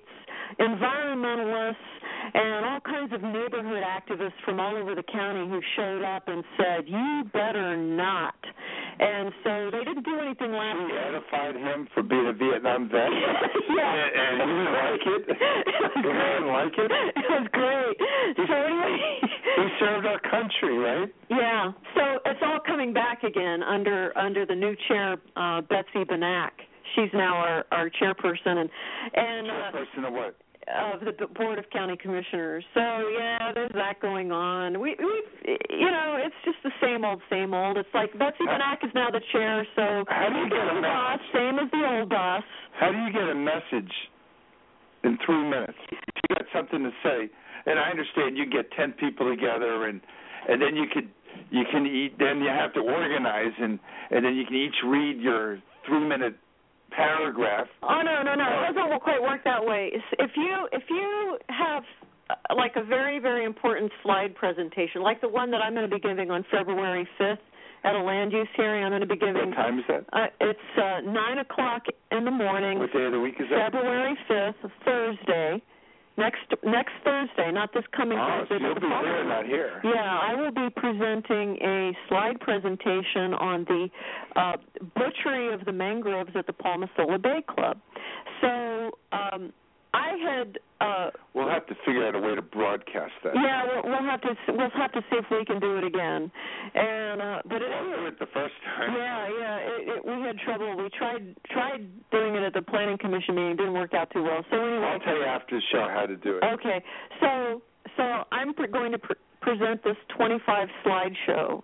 environmentalists and all kinds of neighborhood activists from all over the county who showed up and said, "You better not." And so they didn't do anything last year. You edified him for being a Vietnam vet? Yeah. And he didn't like it? He didn't like it? It was great. So anyway. He served our country, right? Yeah. So it's all coming back again under the new chair, Betsy Benak. She's now our chairperson. And chairperson of what? Of the Board of County Commissioners. So yeah, there's that going on. We've it's just the same old. It's like Betsy Benak is now the chair, so how do you get a boss, same as the old boss. How do you get a message in 3 minutes? If you got something to say, and I understand you get 10 people together, and then you can eat. Then you have to organize, and then you can each read your 3-minute paragraph. Oh no, it doesn't quite work that way. If you have like a very, very important slide presentation, like the one that I'm going to be giving on February 5th at a land use hearing, I'm going to be giving. What time is that? It's 9 o'clock in the morning. What day of the week is that? February 5th, Thursday. Next Thursday, not this coming Thursday. So you'll be there, not here. Yeah, I will be presenting a slide presentation on the butchery of the mangroves at the Palmasola Bay Club. So I had. We'll have to figure out a way to broadcast that. Yeah, we'll have to see if we can do it again. And but it do it the first time. Yeah. We had trouble. We tried doing it at the Planning Commission meeting. It didn't work out too well. So anyway, I'll tell you after the show how to do it. Okay. So I'm going to present this 25 slideshow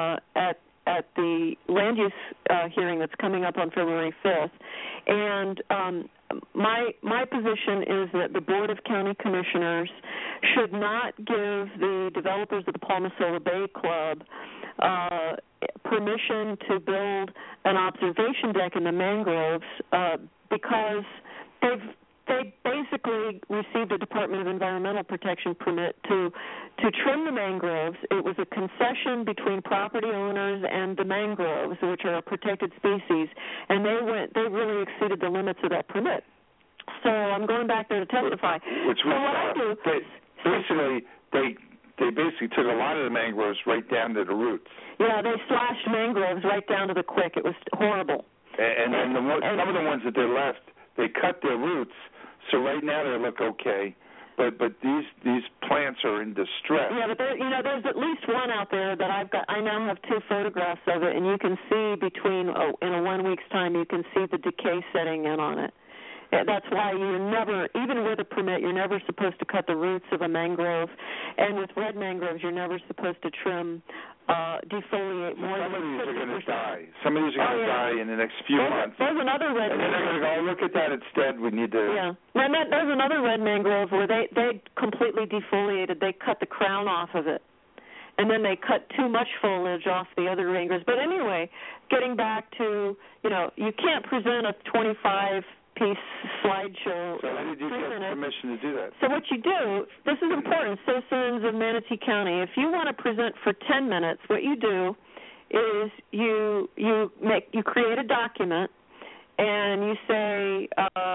at the land use hearing that's coming up on February 5th, and my position is that the Board of County Commissioners should not give the developers of the Palmasola Bay Club permission to build an observation deck in the mangroves because they basically received a Department of Environmental Protection permit to trim the mangroves. It was a concession between property owners and the mangroves, which are a protected species, and they really exceeded the limits of that permit. So I'm going back there to testify. Which was they basically took a lot of the mangroves right down to the roots. Yeah, they slashed mangroves right down to the quick. It was horrible. And then some of the ones that they left, they cut their roots. So right now they look okay, but these plants are in distress. Yeah, but there's at least one out there that I've got. I now have 2 photographs of it, and you can see in a 1 week's time, you can see the decay setting in on it. That's why you're never, even with a permit, you're never supposed to cut the roots of a mangrove. And with red mangroves, you're never supposed to trim, defoliate more than 50%. Some of these are going to die. Some of these are going to die in the next few months. There's another red mangrove. And then they're going to go, look at that, it's dead, we need to... Yeah. And there's another red mangrove where they completely defoliated. They cut the crown off of it. And then they cut too much foliage off the other mangroves. But anyway, getting back to, you can't present a 25-piece slideshow. So how did you get permission to do that? So what you do, this is important, citizens of Manatee County, if you want to present for 10 minutes, what you do is you create a document and you say,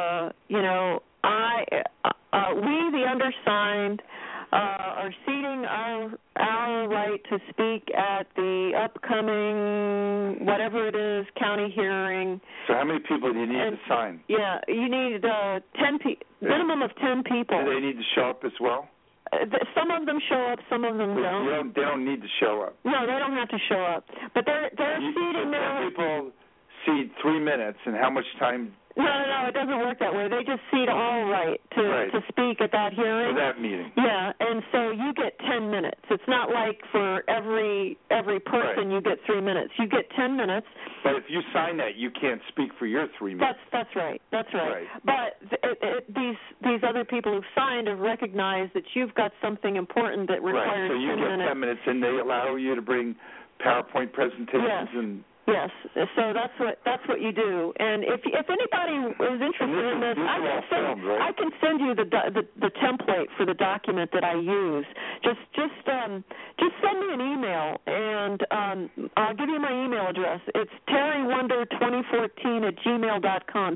we, the undersigned, are ceding our right to speak at the upcoming, whatever it is, county hearing. So how many people do you need to sign? Yeah, you need minimum of 10 people. Do they need to show up as well? Some of them show up, some of them don't. They don't need to show up. No, they don't have to show up. But they're ceding their... People cede 3 minutes, and how much time... No, it doesn't work that way. They just cede all right to speak at that hearing. For that meeting. Yeah, and so you get 10 minutes. It's not like for every person you get 3 minutes. You get 10 minutes. But if you sign that, you can't speak for your 3 minutes. That's right. But these other people who've signed have recognized that you've got something important that requires 10 minutes. Right, so you get 10 minutes, and they allow you to bring PowerPoint presentations and... Yes, so that's what you do. And if anybody is interested in this, I can send you the template for the document that I use. Just send me an email, and I'll give you my email address. It's terriwonder2014@gmail.com.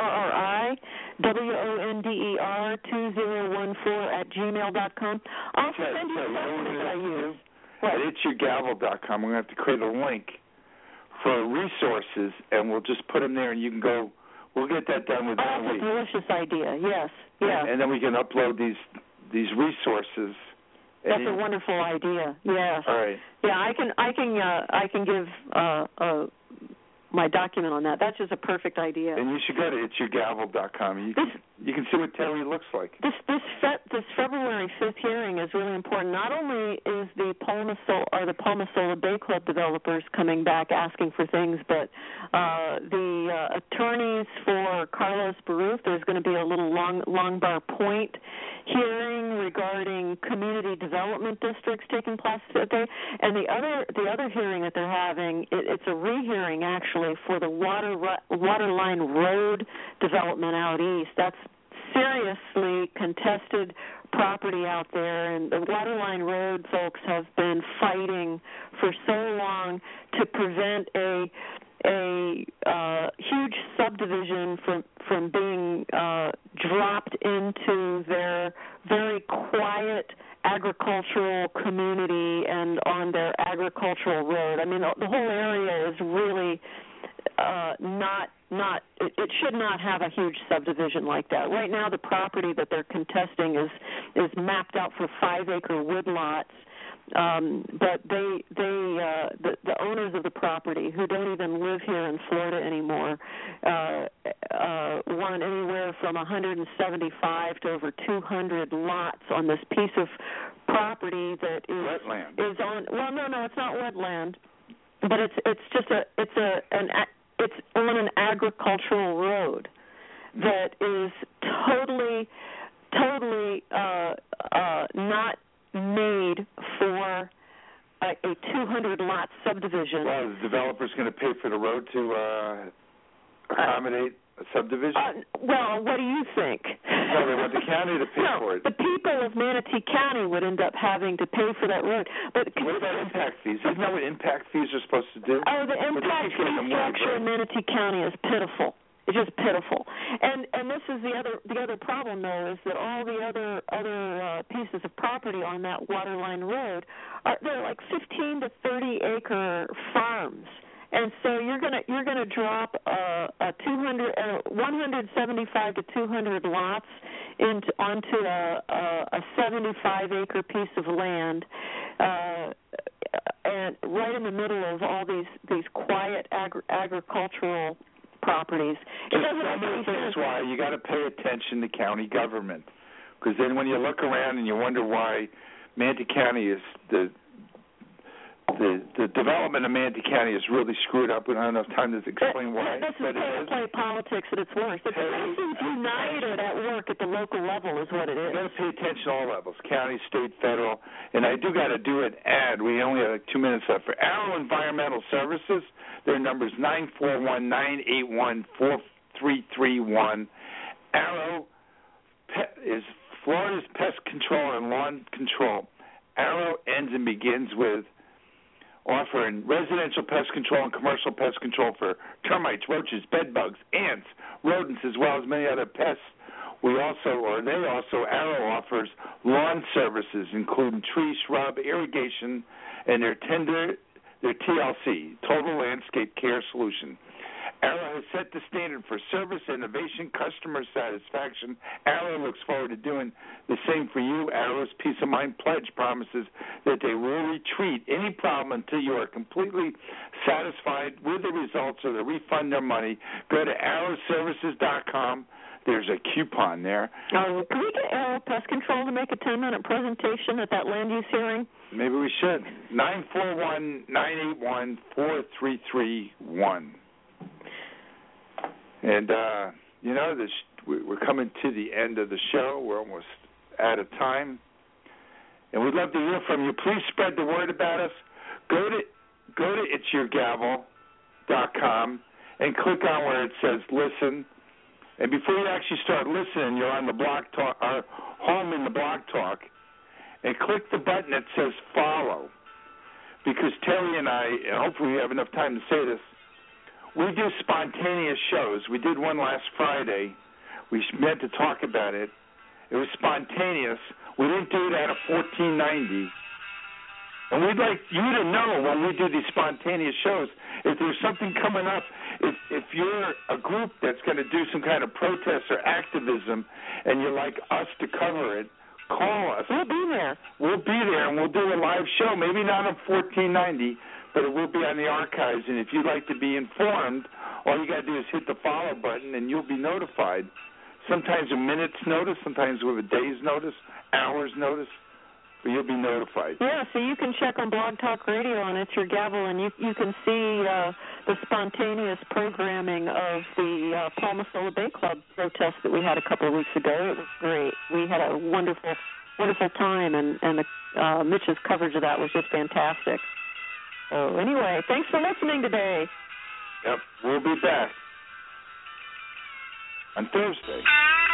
TerriWonder2014@gmail.com. I'll send you the document that I use. At itsyourgavel.com, we're going to have to create a link for resources, and we'll just put them there, and you can go. We'll get that done within a week. That's a delicious idea. Yes, yeah. And then we can upload these resources. That's a wonderful idea. Yes. All right. Yeah, I can give my document on that. That's just a perfect idea. And you should go to itsyourgavel.com. You can see what Terry looks like. This February 5th hearing is really important. Not only is the Palmasola Bay Club developers coming back asking for things, but the attorneys for Carlos Baruf, there's going to be a little Longbar Point hearing regarding community development districts taking place that day. And the other hearing that they're having, it's a rehearing actually for the Waterline Road development out east. That's seriously contested property out there, and the Waterline Road folks have been fighting for so long to prevent a huge subdivision from being dropped into their very quiet agricultural community and on their agricultural road. I mean, the whole area is really it should not have a huge subdivision like that. Right now, the property that they're contesting is mapped out for 5-acre woodlots. But the owners of the property, who don't even live here in Florida anymore, want anywhere from 175 to over 200 lots on this piece of property that is wetland. Is on. Well, no, it's not wetland, but it's on an agricultural road that is totally not made for a 200-lot subdivision. Well, the developer's going to pay for the road to accommodate a subdivision? Well, what do you think? No, they want the county to pay for it. The people of Manatee County would end up having to pay for that road. But what about impact fees? Isn't that what impact fees are supposed to do? Oh, the impact fee structure in Manatee County is pitiful. It's just pitiful. And this is the other problem, though, is that all the other pieces of property on that Waterline Road they're like 15 to 30 acre farms. And so you're gonna drop 175 to 200 lots onto a 75-acre piece of land, and right in the middle of all these quiet agricultural properties. That's why you got to pay attention to county government, because then when you look around and you wonder why Manatee County is the development of Manatee County is really screwed up. We don't have enough time to explain why. This is play politics at its worst. The citizens united at work at the local level is what it is. You got to pay attention to all levels, county, state, federal. And I do got to do an ad. We only have like 2 minutes left. For Arrow Environmental Services, their number is 941-981-4331. Arrow is Florida's pest control and lawn control. Arrow ends and begins with offering residential pest control and commercial pest control for termites, roaches, bed bugs, ants, rodents, as well as many other pests. Arrow offers lawn services, including tree, shrub, irrigation, and their TLC, Total Landscape Care Solution. Arrow has set the standard for service, innovation, customer satisfaction. Arrow looks forward to doing the same for you. Arrow's Peace of Mind pledge promises that they will retreat any problem until you are completely satisfied with the results, or they refund their money. Go to arrowservices.com. There's a coupon there. Can we get Arrow Pest Control to make a 10-minute presentation at that land use hearing? Maybe we should. 941-981-4331. And, we're coming to the end of the show. We're almost out of time. And we'd love to hear from you. Please spread the word about us. Go to It's Your Gavel blogtalkradio.com and click on where it says listen. And before you actually start listening, you're on the Blog Talk, home in the Blog Talk, and click the button that says follow. Because Terry and I, and hopefully we have enough time to say this, we do spontaneous shows. We did one last Friday. We meant to talk about it. It was spontaneous. We didn't do it out of 1490. And we'd like you to know when we do these spontaneous shows, if there's something coming up, if you're a group that's going to do some kind of protest or activism and you'd like us to cover it, call us. We'll be there. We'll be there, and we'll do a live show, maybe not on 1490, but it will be on the archives. And if you'd like to be informed, all you got to do is hit the follow button, and you'll be notified. Sometimes a minute's notice, sometimes with a day's notice, hour's notice, but you'll be notified. Yeah, so you can check on Blog Talk Radio on It's Your Gavel, and you can see the spontaneous programming of the Palmasola Bay Club protest that we had a couple of weeks ago. It was great. We had a wonderful time, and Mitch's coverage of that was just fantastic. So anyway, thanks for listening today. Yep, we'll be back on Thursday.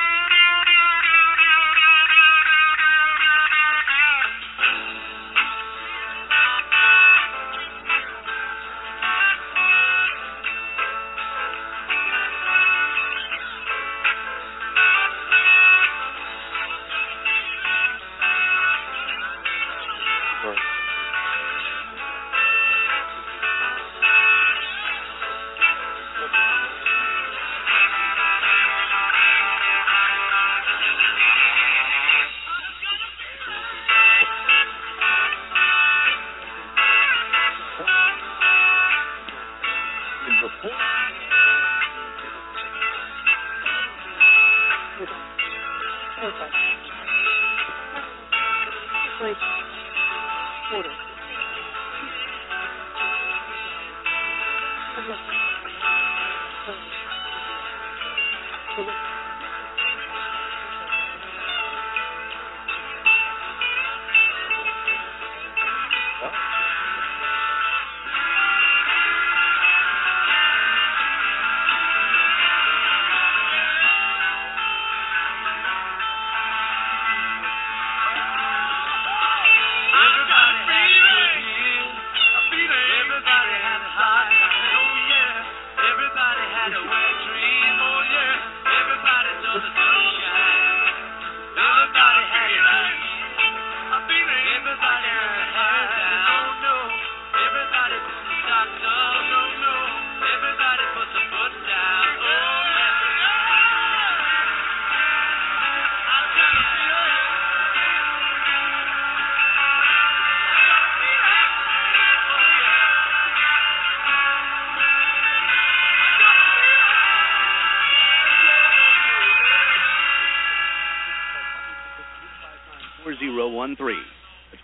That's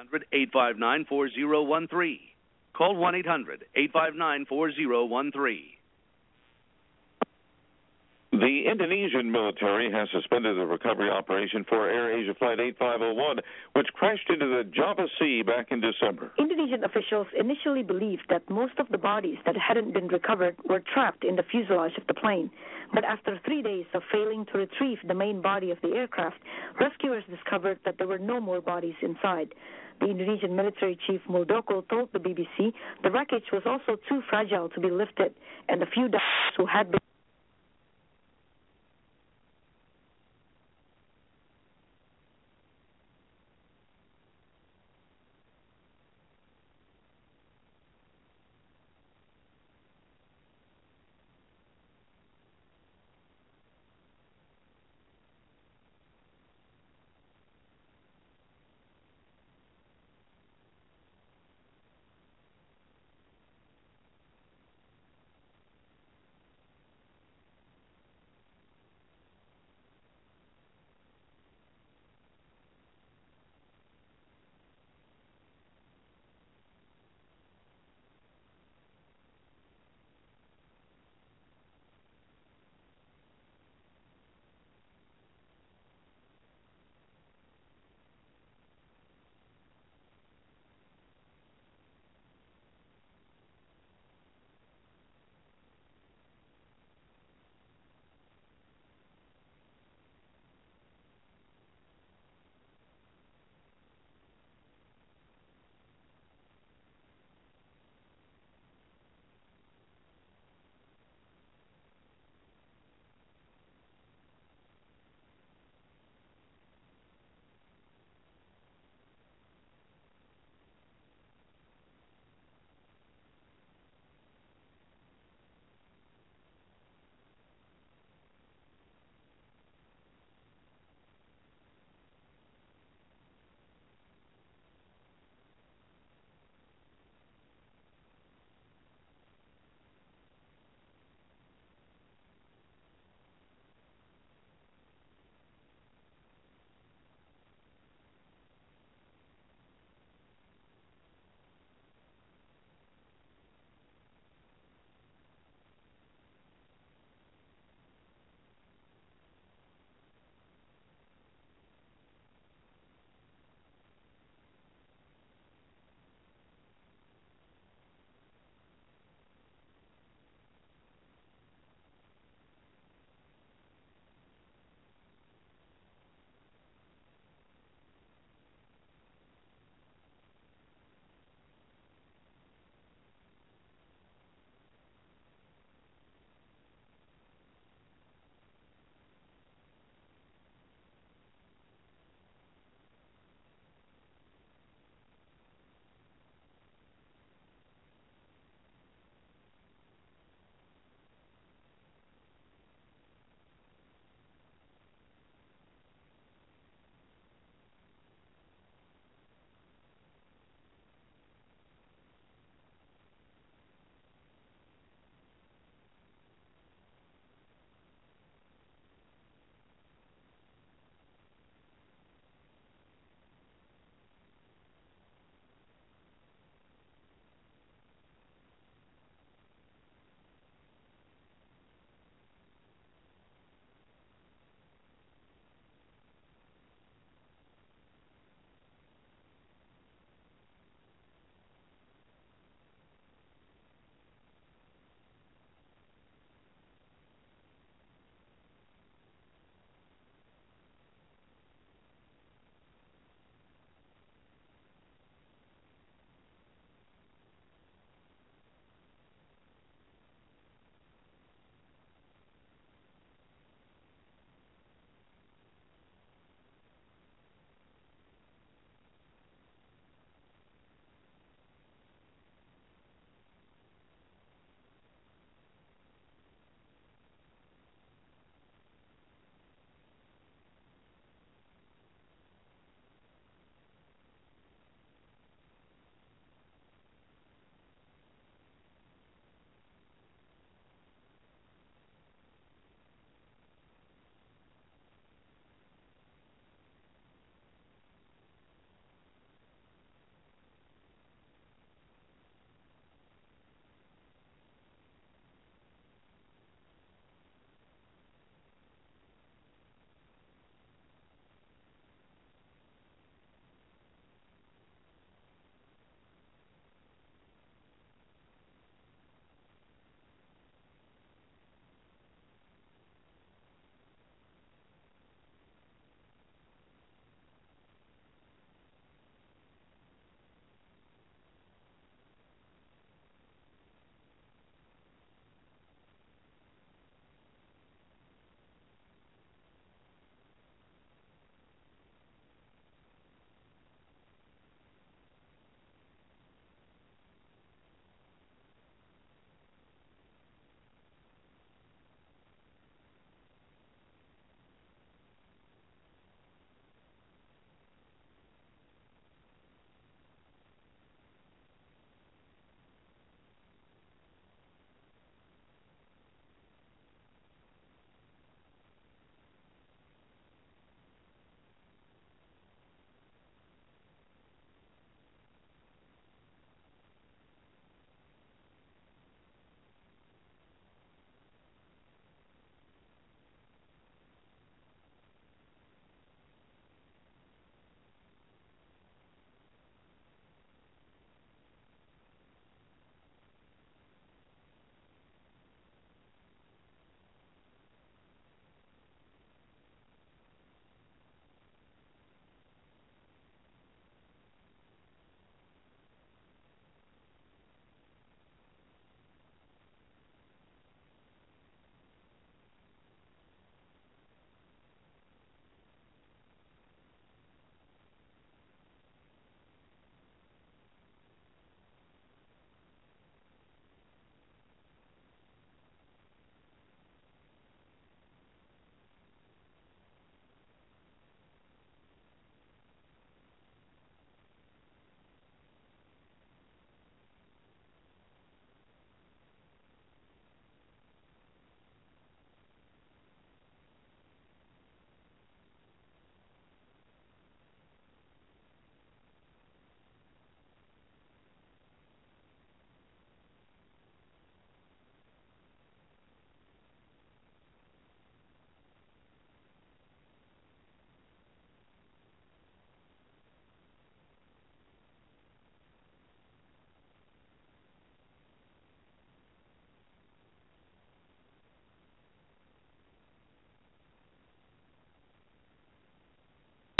1-800-859-4013. Call 1-800-859-4013. The Indonesian military has suspended the recovery operation for Air Asia Flight 8501, which crashed into the Java Sea back in December. Indonesian officials initially believed that most of the bodies that hadn't been recovered were trapped in the fuselage of the plane. But after 3 days of failing to retrieve the main body of the aircraft, rescuers discovered that there were no more bodies inside. The Indonesian military chief Muldoko told the BBC the wreckage was also too fragile to be lifted, and the few divers who had been